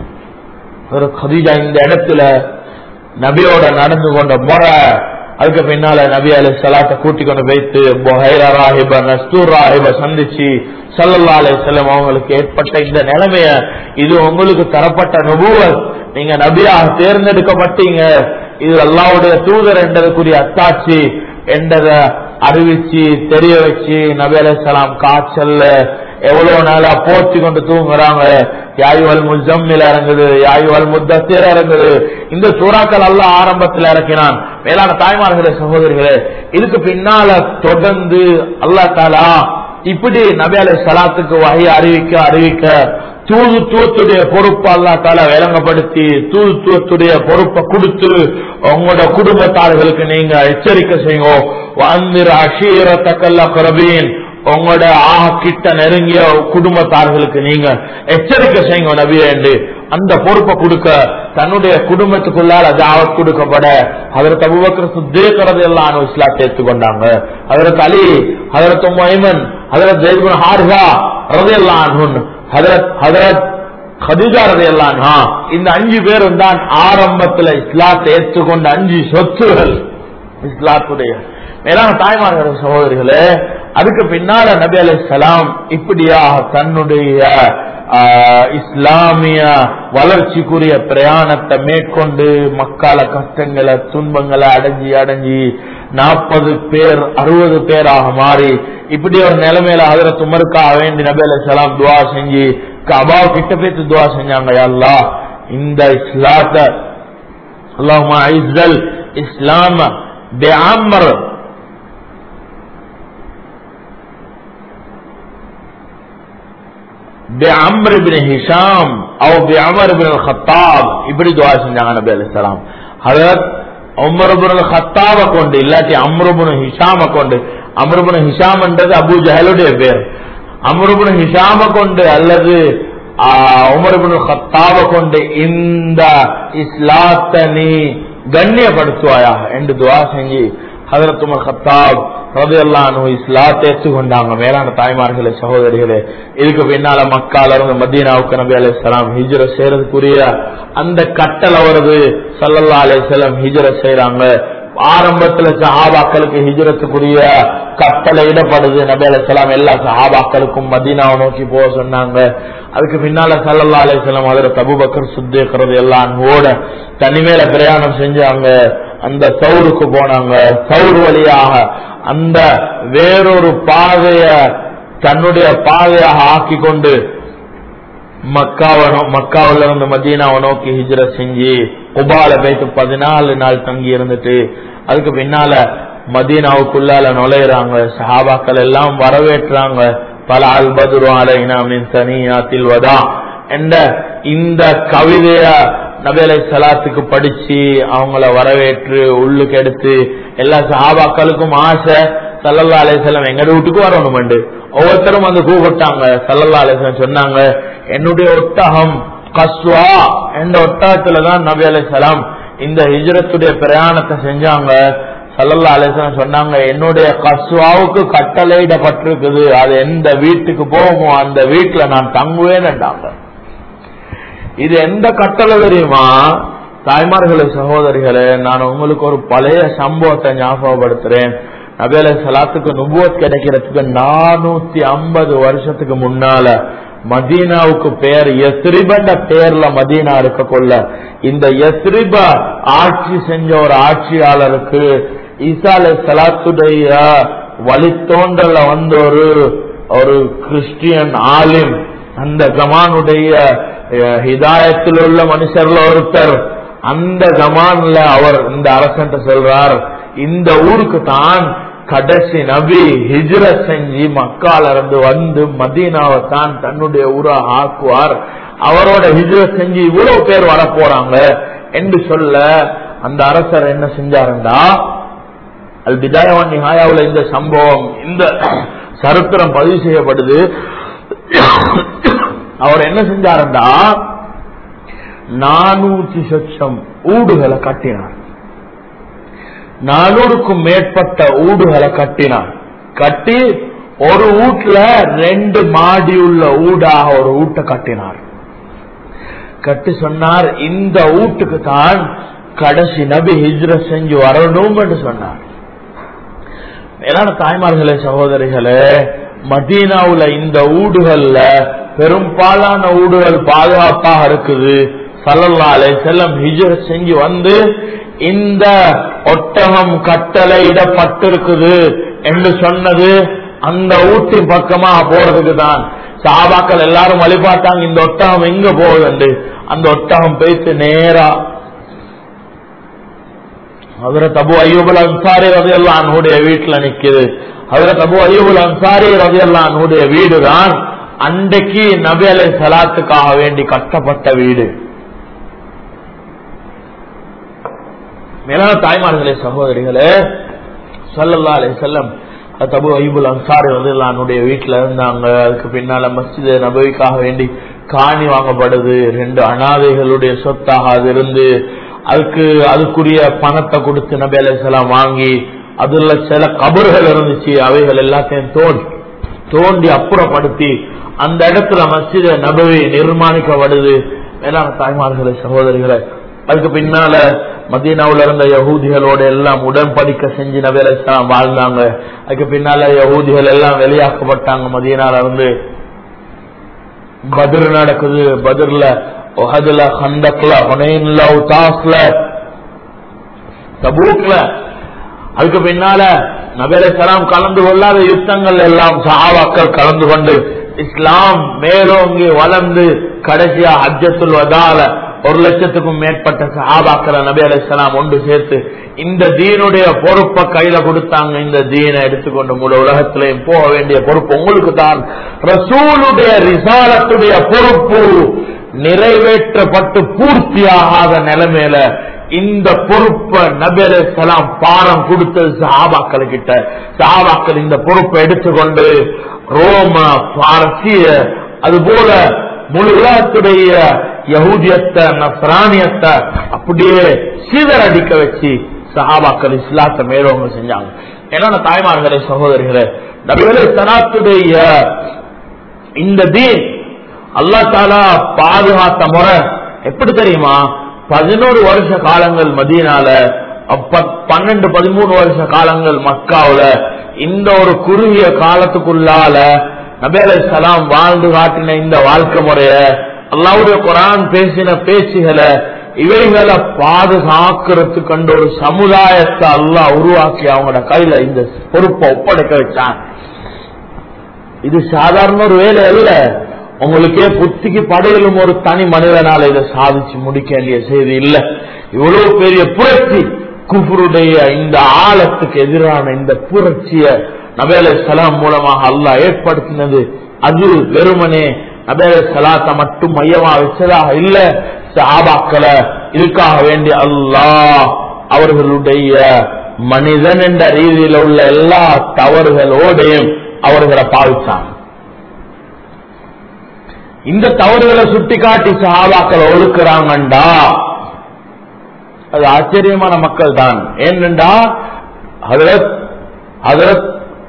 கதீஜா இந்த இடத்துல நபியோட நடந்து கொண்ட முறை, அதுக்கு பின்னால நபி அலைஹிஸ்ஸலாத்தை கூட்டிக் கொண்டு வைத்து புஹைரா ராஹிப, நஸ்தூர் ராஹிப சந்திச்சு ஸல்லல்லாஹு அலைஹி வஸல்லம் அவங்களுக்கு ஏற்பட்ட இந்த நிலைமைய, இது உங்களுக்கு தரப்பட்ட நபுவத், நீங்க நபியாக தேர்ந்தெடுக்கப்பட்டீங்க, இது அல்லாஹ்வுடைய தூதர் என்றதுக்குரிய அத்தாட்சி என்றத அறிவிச்சு தெரிய வச்சு நபி அலைஹிஸ்ஸலாம் காய்ச்சல்ல எவ்வளவு நாளா போர்த்தி கொண்டு தூங்குறாங்க. யாயுவல் முஸம்மில் இறங்குது, யாயுவல் முத்தஸிர் இறங்குது. இந்த சூறாக்கள் அல்லாஹ் ஆரம்பத்தில் இறக்கினான். மேலான தாய்மார்களே சகோதரிகளே, இதுக்கு பின்னால தொடர்ந்து அல்லாஹ் தஆலா இப்படி நபி அலைஹிஸ்ஸலாத்துக்கு வஹி அறிவிக்க அறிவிக்க தூதுத்துவத்துடைய பொறுப்பை அல்லாஹ் தஆலா விளங்கப்படுத்தி, தூதுத்துவத்துடைய பொறுப்பை கொடுத்து உங்களோட குடும்பத்தார்களுக்கு நீங்க எச்சரிக்கை செய்யுங்க. வஅன்திர் அஷீரத்தக்கல் அக்ரபீன், உங்களோட ஆக கிட்ட நெருங்கிய குடும்பத்தார்களுக்கு நீங்க எச்சரிக்கை செய்யுங்க நபியே என்று அந்த பொறுப்பை கொடுக்க தன்னுடைய குடும்பத்துக்குள்ளால் தாவத் கொடுக்கப்பட ஹஜ்ரத் அபூபக்கர் சித்தீக் ரலியல்லாஹு அன்ஹு இஸ்லாத்தை ஏற்றுக்கொண்டாங்க. ஹஜ்ரத் அலி, ஹஜ்ரத் உம்மு ஐமன், ஹஜ்ரத் ஸைத் இப்னு ஹாரிஸா ரலியல்லாஹு அன்ஹு, ஹஜ்ரத் ஹஜ்ரத் கதீஜா ரலியல்லாஹு அன்ஹா, இந்த அஞ்சு பேரும் தான் ஆரம்பத்தில் இஸ்லாத்தை ஏற்றுக்கொண்ட அஞ்சு சொத்துகள் இஸ்லாத்துடைய மேலான தாய்மார்கள் சகோதரிகளே. அதுக்கு பின்னால நபி அலைஹிஸ்ஸலாம் இப்படியாக தன்னுடைய இஸ்லாமிய வளர்ச்சிக்குரிய பிரயாணத்தை மேற்கொண்டு மக்கால கஷ்டங்களை துன்பங்களை அடைஞ்சி அடைஞ்சி நாற்பது பேர் அறுபது பேராக மாறி இப்படி ஒரு நிலைமையில ஹஜ்ரத் உமருக்காக வேண்டி நபி அலைஹிஸ்ஸலாம் துஆ செஞ்சு கபா கிட்ட போயிட்டு துஆ செஞ்சாங்க, யா அல்லாஹ் இந்த இஸ்லாத்தை அல்லாஹும்ம ஐஸல் இஸ்லாம பிஅம்ர் بعمر بن هشام او بعمر بن الخطاب இப்படி துஆ செஞ்சாங்க நபி அலைஹிஸ்ஸலாம். ஹஜ்ரத் உமர் இப்னு الخطاب கொண்டு இல்லாட்டி அம்ர் இப்னு ஹிஷாம கொண்டு, அம்ர் இப்னு ஹிஷாம் என்றது அபூ ஜஹலுடைய பேர், அம்ர் இப்னு ஹிஷாம கொண்டு அல்லது உமர் இப்னு الخطاب கொண்டு இந்த இஸ்லாத்தை நீ கண்ணியப்படுத்துவாயாக என்று துஆ செஞ்சு ஹஜ்ரத் உமர் கத்தாப் ரலியல்லாஹு அன்ஹு இஸ்லாத்தை ஏற்றுக்கொண்டாங்க. மேலான தாய்மார்களே சகோதரிகளே, இதுக்கு பின்னால மக்கால இருந்து மதீனாவுக்கு நபி அலைஹிஸ்ஸலாம் ஹிஜ்ரத் செய்யறதுக்குரிய அந்த கட்டளை வருது. ஸல்லல்லாஹு அலைஹி வஸல்லம் ஹிஜ்ரத் செய்யறாங்க. ஆரம்பத்துல சஹாபாக்களுக்கு ஹிஜ்ரத்துக்குரிய கட்டளை இடப்படுது. நபி அலைஹிஸ்ஸலாம் எல்லா சஹாபாக்களுக்கும் மதீனாவை நோக்கி போக சொன்னாங்க. அதுக்கு பின்னால ஸல்லல்லாஹு அலைஹி வஸல்லம் ஹஜ்ரத் அபூபக்கர் சித்தீக் ரலியல்லாஹு அன்ஹுவோட தனிமேல பிரயாணம் செஞ்சாங்க. அந்த சௌருக்கு போனாங்க. சௌர் வழியாக அந்த வேறொரு பாதைய தன்னுடைய பாதையாக ஆக்கி கொண்டு மக்காவனோ மக்காவில இருந்து மதீனாவை நோக்கி ஹிஜ்ரத் செஞ்சு குபால போயிட்டு பதினாலு நாள் தங்கி இருந்துட்டு அதுக்கு பின்னால மதீனாவுக்குள்ளால நுழையிறாங்க. சஹாபாக்கள் எல்லாம் வரவேற்றாங்க. பல அல் பத்ரு அலைனா மின் சனியாத்தில் வதா என்ற இந்த கவிதைய நபி அலைஹிஸ்ஸலாத்துக்கு படிச்சு அவங்கள வரவேற்று உள்ளுக்கு எடுத்து எல்லா சஹாபாக்களுக்கும் ஆசை ஸல்லல்லாஹு அலைஹி வஸல்லம் எங்க வீட்டுக்கு வரணும். ஒவ்வொருத்தரும் வந்து கூப்பிட்டாங்க. ஸல்லல்லாஹு அலைஹி வஸல்லம் சொன்னாங்க, என்னுடைய ஒட்டகம் கஸ்வா என்ற ஒட்டகத்துலதான் நபி அலைஹிஸ்ஸலாம் இந்த ஹிஜ்ரத்துடைய பிரயாணத்தை செஞ்சாங்க. ஸல்லல்லாஹு அலைஹி வஸல்லம் சொன்னாங்க, என்னுடைய கஸ்வாவுக்கு கட்டளையிடப்பட்டிருக்குது, அது எந்த வீட்டுக்கு போகுமோ அந்த வீட்டுல நான் தங்குவேன் என்றாங்க. இது எந்த கட்டளை தெரியுமா தாய்மார்களே சகோதரிகளே? நான் உங்களுக்கு ஒரு பழைய சம்பவத்தை ஞாபகப்படுத்துறேன். நபி அலைஹிஸ்ஸலாத்துக்கு நுபுவத் கிடைக்கிறதுக்கு நானூத்தி ஐம்பது வருஷத்துக்கு முன்னால மதீனாவுக்கு பேர் யஸ்ரிபன்ற பேர்ல மதீனா இருக்க கொள்ள இந்த யஸ்ரிப ஆட்சி செஞ்ச ஒரு ஆட்சியாளருக்கு ஈசா அலைஹிஸ்ஸலாத்துடைய வழித்தோன்றல வந்து ஒரு ஒரு கிறிஸ்டியன் ஆலிம், அந்த ஜமானுடைய ஹிதாயத்தில் உள்ள மனுஷர்ல ஒருத்தர், அந்த ஜமான்ல அவர் இந்த அரசன் சொல்றார், இந்த ஊருக்கு தான் கடைசி நபி ஹிஜ்ரத் செஞ்சு மக்கால இருந்து வந்து மதீனாவை தான் தன்னுடைய ஊரா ஆக்குவார், அவரோட ஹிஜ்ரத் செஞ்சு இவ்வளவு பேர் வர போறாங்க என்று சொல்ல அந்த அரசர் என்ன செஞ்சாருண்டா, அல் பிதாயா வன் நிஹாயாவுல இந்த சம்பவம் இந்த சரித்திரம் பதிவு செய்யப்படுது. அவர் என்ன செஞ்சாருண்டா, நானூற்றி சொச்சம் ஊடுகளை கட்டினார். நானூறுக்கும் மேற்பட்ட ஊடுகளை கட்டினார். கட்டி ஒரு வீட்டுல ரெண்டு மாடி உள்ள ஊடாக ஒரு வீட்டை கட்டினார். கட்டி சொன்னார், இந்த வீட்டுக்கு தான் கடைசி நபி ஹிஜ்ரத் செஞ்சு வரணும் என்று சொன்னார். மேலான தாய்மார்களே சகோதரிகளே, மதீனாவுல இந்த ஊடுகள்ல பெரும்பாலான ஊடுகள் பாதுகாப்பாக இருக்குது. ஸல்லல்லாஹு அலைஹி வஸல்லம் ஹிஜ்ரத் செஞ்சு வந்து இந்த ஒட்டகம் கட்டளையிடப்பட்டிருக்குது என்று சொன்னது அந்த ஊட்டின் பக்கமா போறதுக்கு தான். சஹாபாக்கள் எல்லாரும் வழிபாட்டாங்க, இந்த ஒட்டகம் எங்க போகுது. அந்த ஒட்டகம் பேசி நேரா ஹஜ்ரத் அபூ அய்யூப் அல் அன்சாரி ரலியல்லாஹு அன்ஹுடைய வீட்டுல நிக்குது. ஹஜ்ரத் அபூ அய்யூப் அல் அன்சாரி ரலியல்லாஹு அன்ஹுடைய வீடுதான் அன்றைக்கு நபி அலைஹிஸ்ஸலாத்துக்காக வேண்டி கட்டப்பட்ட வீடு. மேலான தாய்மார்களே சகோதரிகளே, ஸல்லல்லாஹு அலைஹி வஸல்லம் அபூ அய்யூப் அல் அன்சாரி ரலியல்லாஹு அன்ஹுடைய வீட்டுல இருந்தாங்க. அதுக்கு பின்னால மஸ்ஜித் நபவிக்காக வேண்டி காணி வாங்கப்படுது, ரெண்டு அனாதைகளுடைய சொத்தாக அது இருந்து அதுக்கு அதுக்குரிய பணத்தை கொடுத்து நபி அலைஹிஸ்ஸலாம் வாங்கி அதுல சில கபறுகள் இருந்துச்சு, அவைகள் எல்லாத்தையும் தோண்டி தோண்டி அப்புறப்படுத்தி அந்த இடத்துல மஸ்ஜித் நபவி நிர்மாணிக்கப்படுது. மேலான தாய்மார்களே சகோதரிகளை, அதுக்கு பின்னால மதீனாவுல இருந்த யஹூதிகளோட எல்லாம் உடன்படிக்க செஞ்சு நபி அலைஹிஸ்ஸலாம் வாழ்ந்தாங்க. அதுக்கு பின்னால யஹூதிகள் எல்லாம் வெளியாக்கப்பட்டாங்க மதீனால இருந்து. பத்ர் நடக்குது, பத்ர்ல, உஹதுல, கண்டக்ல, ஹுனைன்ல, உதாஸ்ல, தபூக்ல. அதுக்கு பின்னால நபி அலைஹிஸ்ஸலாம் கலந்து கொள்ளாத யுத்தங்கள் எல்லாம் சஹாபாக்கள் கலந்து கொண்டு இஸ்லாம் மேலோங்கி வளர்ந்து கடைசியா ஹஜ்ஜத்துல் வதால ஒரு லட்சத்துக்கும் மேற்பட்ட சஹாபாக்களை நபி அலைஹிஸ்ஸலாம் ஒன்று சேர்த்து இந்த தீனுடைய பொறுப்பை கையில கொடுத்தாங்க. இந்த தீனை எடுத்துக்கொண்டு முழு உலகத்திலையும் போக வேண்டிய பொறுப்பு உங்களுக்கு தான். ரசூலுடைய ரிசாலத்துடைய பொறுப்பு நிறைவேற்றப்பட்டு பூர்த்தியாகாத நிலைமையில இந்த பொறுப்பை நபி அலைஹிஸ்ஸலாம் பாரம் கொடுத்தது சஹாபாக்கள் கிட்ட. சஹாபாக்கள் இந்த பொறுப்பை எடுத்துக்கொண்டு ரோம, பாரசீய, அதுபோல முழு உலகத்துடைய யஹூதியத்தை, நஸ்ரானியத்தை அப்படியே சீதரடிக்க வச்சு சஹாபாக்கள் இஸ்லாத்தை மேலோங்க செஞ்சாங்க. ஏன்னா தாய்மார்களே சகோதரிகளே, நபி அலைஹிஸ்ஸலாத்துடைய இந்த தீன் அல்லாஹ் தஆலா பாதுகாத்த முறை எப்படி தெரியுமா? பதினோரு வருஷ காலங்கள் மதீனால, பன்னெண்டு பதிமூணு வருஷ காலங்கள் மக்காவுல, இந்த ஒரு குறுகிய காலத்துக்குள்ளால நபி அலைஹிஸ்ஸலாம் வாழ்ந்து காட்டின இந்த வாழ்க்கை முறைய, அல்லாஹ்வுடைய குர்ஆன் பேசின பேச்சுகளை, இவைகளை பாதுகாக்கிறதுக்கு கண்ட ஒரு சமுதாயத்தை அல்லாஹ் உருவாக்கி அவங்களோட கையில இந்த பொறுப்பை ஒப்படைக்க வச்சான். இது சாதாரண ஒரு வேலை அல்ல. உங்களுக்கே புத்திக்கு படையிலும் ஒரு தனி மனிதனால இதை சாதிச்சு முடிக்க வேண்டிய செய்தி இல்ல. இவ்வளவு பெரிய புரட்சி, குஃப்ருடைய இந்த ஆழத்துக்கு எதிரான இந்த புரட்சிய நபி அலைஹிஸ்ஸலாம் மூலமாக அல்லாஹ் ஏற்படுத்தினது. அது வெறுமனே நபி அலைஹிஸ்ஸலாத்தை மட்டும் மையமா வச்சதாக இல்ல, சஹாபாக்களை இதுக்காக வேண்டிய அல்லாஹ் அவர்களுடைய மனிதன் என்ற ரீதியில் உள்ள எல்லா தவறுகளோடையும் அவர்களை பாவிச்சாங்க. இந்த தவறுகளை சுட்டி காட்டி சஹாபாக்கள் ஒழுக்கிறாங்கண்டா அது ஆச்சரியமான மக்கள் தான். ஏனென்றா ஹஜ்ரத் ஹஜ்ரத்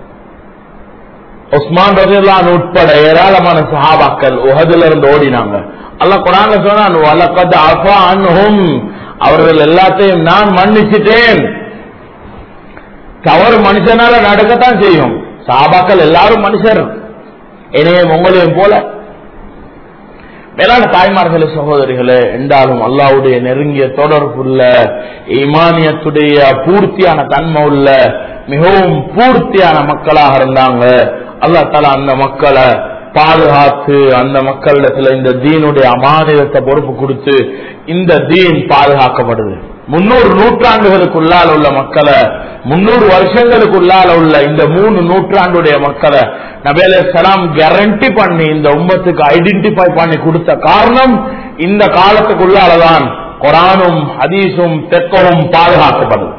உஸ்மான் ரலியல்லாஹு அன்ஹு உட்பட ஏராளமான சஹாபாக்கள் உஹதுல இருந்து ஓடினாங்க. அல்லாஹ் குர்ஆன்ல சொன்னான், வலகத் அஃபா அன்ஹும், அவர்கள் எல்லாத்தையும் நான் மன்னிச்சிட்டேன். தவறு மனுஷனால நடக்கத்தான் செய்யும். சஹாபாக்கள் எல்லாரும் மனுஷர், என்னையும் உங்களையும் போல. மேலான தாய்மார்களே சகோதரிகளே, என்றாலும் அல்லாஹ்வுடைய நெருங்கிய தொடர்புள்ள, ஈமானியத்துடைய பூர்த்தியான தன்மை உள்ள மிகவும் பூர்த்தியான மக்களாக இருந்தாங்க. அல்லாஹ் தஆலா அந்த மக்களை பாதுகாத்து அந்த மக்களிடத்துல இந்த தீனுடைய அமானிதத்தை பொறுப்பு கொடுத்து இந்த தீன் பாதுகாக்கப்படுது. முன்னூறு நூற்றாண்டுகளுக்குள்ளால் உள்ள மக்களை, முன்னூறு வருஷங்களுக்குள்ளால உள்ள இந்த மூணு நூற்றாண்டுடைய மக்களை நபி அலைஹிஸ்ஸலாம் கேரண்டி பண்ணி இந்த உம்மத்துக்கு ஐடென்டிஃபை பண்ணி கொடுத்த காரணம் இந்த காலத்துக்குள்ளாலதான் குர்ஆனும் ஹதீஸும் தெக்கவும் பாதுகாக்கப்படுது.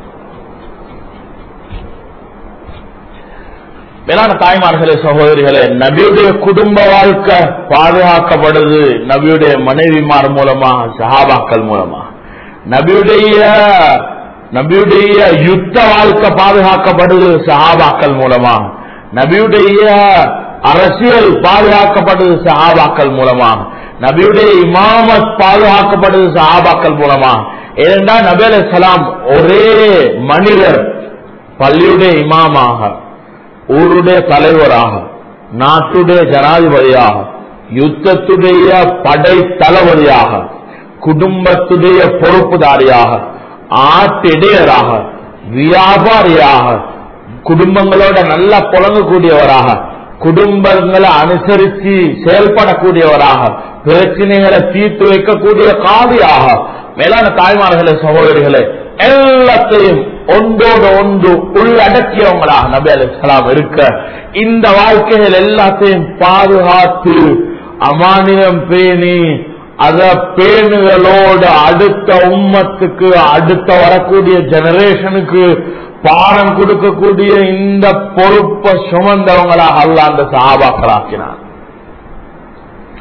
மேலான தாய்மார்களே சகோதரிகளே, நபியுடைய குடும்ப வாழ்க்கை பாதுகாக்கப்படுது நபியுடைய மனைவிமார் மூலமா, சஹாபாக்கள் மூலமா. நபியுடைய நபியுடைய யுத்த வாழ்க்கை பாதுகாக்கப்படுது சஹாபாக்கள் மூலமா. நபியுடைய அரசியல் பாதுகாக்கப்படுது சஹாபாக்கள் மூலமா. நபியுடைய இமாமத் பாதுகாக்கப்படுது சஹாபாக்கள் மூலமா. ஏனென்றால் நபி அலைஹிஸ்ஸலாம் ஒரே மனிதர் பள்ளியுடைய இமாமாக, ஊருடைய தலைவராக, நாட்டுடைய ஜனாதிபதியாக, யுத்தத்துடைய படை தளபதியாக, குடும்பத்துடைய பொறுப்புதாரியாக, ஆட்டிடையராக, வியாபாரியாக, குடும்பங்களோட நல்லா புழங்கக்கூடியவராக, குடும்பங்களை அனுசரித்து செயல்படக்கூடியவராக, பிரச்சனைகளை தீர்த்து வைக்கக்கூடிய காதியாக. மேலான தாய்மார்களே சகோதரிகளே, எல்லாத்தையும் ஒன்றோடு ஒன்று உள்ளடக்கியவங்களாக நபி அலைஹிஸ்ஸலாம் இருக்க, இந்த வாழ்க்கைகள் எல்லாத்தையும் பாதுகாத்து அமானியம் பேணி அத பேணுகளோடு அடுத்த உம்மத்துக்கு, அடுத்த வரக்கூடிய ஜெனரேஷனுக்கு பாடம் கொடுக்கக்கூடிய இந்த பொறுப்பை சுமந்தவங்களாக அல்லாஹ் அந்த சஹாபாக்கள் ஆக்கினார்.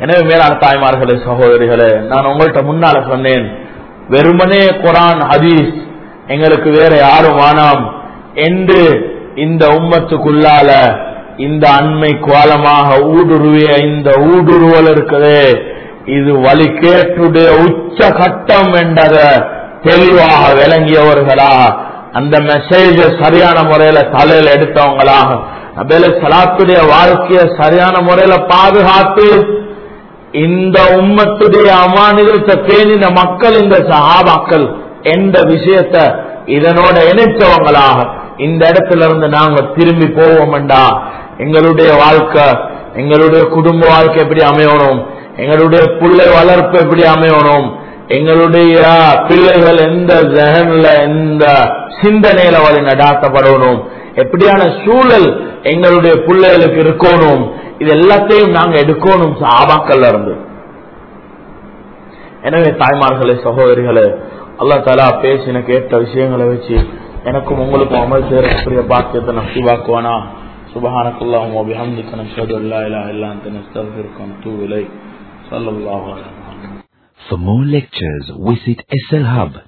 எனவே மேலான தாய்மார்களே, சகோதரிகளே, நான் உங்கள்கிட்ட முன்னால சொன்னேன், வெறுமனே குர்ஆன் ஹதீஸ் எங்களுக்கு வேற யாரும் வேணாம் என்று இந்த உம்மத்துக்குள்ளால இந்த அண்மை காலமாக ஊடுருவிய இந்த ஊடுருவல் இருக்குதே, இது வழிகேட்டுடைய உச்ச கட்டம் என்றத தெளிவாக விளங்கியவர்களா, அந்த மெசேஜ சரியான முறையில தலையில எடுத்தவங்களாக, நபில ஸலாத்துடைய வாழ்க்கைய சரியான முறையில பாதுகாத்து இந்த உம்மத்துடைய அமானிதத்தை பேணின மக்கள் இந்த சஹாபாக்கள் என்ற விஷயத்தை இதனோட இணைத்தவங்களாக இந்த இடத்துல இருந்து நாங்க திரும்பி போவோம்டா, எங்களுடைய வாழ்க்கை, எங்களுடைய குடும்ப வாழ்க்கை எப்படி அமையணும், எங்களுடைய பிள்ளை வளர்ப்பு எப்படி அமையணும், எங்களுடைய பிள்ளைகள் எந்த ஜஹன்ல எந்த சிந்தனையில வழி நடாத்தப்படணும், எப்படியான சூழல் எங்களுடைய பிள்ளைகளுக்கு இருக்கணும், இது எல்லாத்தையும் நாங்க எடுக்கணும் சஹாபாக்கள்ல இருந்து. எனவே தாய்மார்களே, சகோதரிகளே, அல்லாஹ் தஆலா பேசின கேட்ட விஷயங்களை வச்சு எனக்கும் உங்களுக்கும் அமல் செய்யக்கூடிய பாக்கியத்தை நசீபாக்குவானா. சுப்ஹானக்கல்லாஹும்ம வ பிஹம்திக நஷ்ஹது அல்லா இலாஹா இல்லா அன்த நஸ்தக்ஃபிருக வ நத்தூபு இலைக். ஸல்லல்லாஹு அலைஹி வஸல்லம். For more lectures, visit S L Hub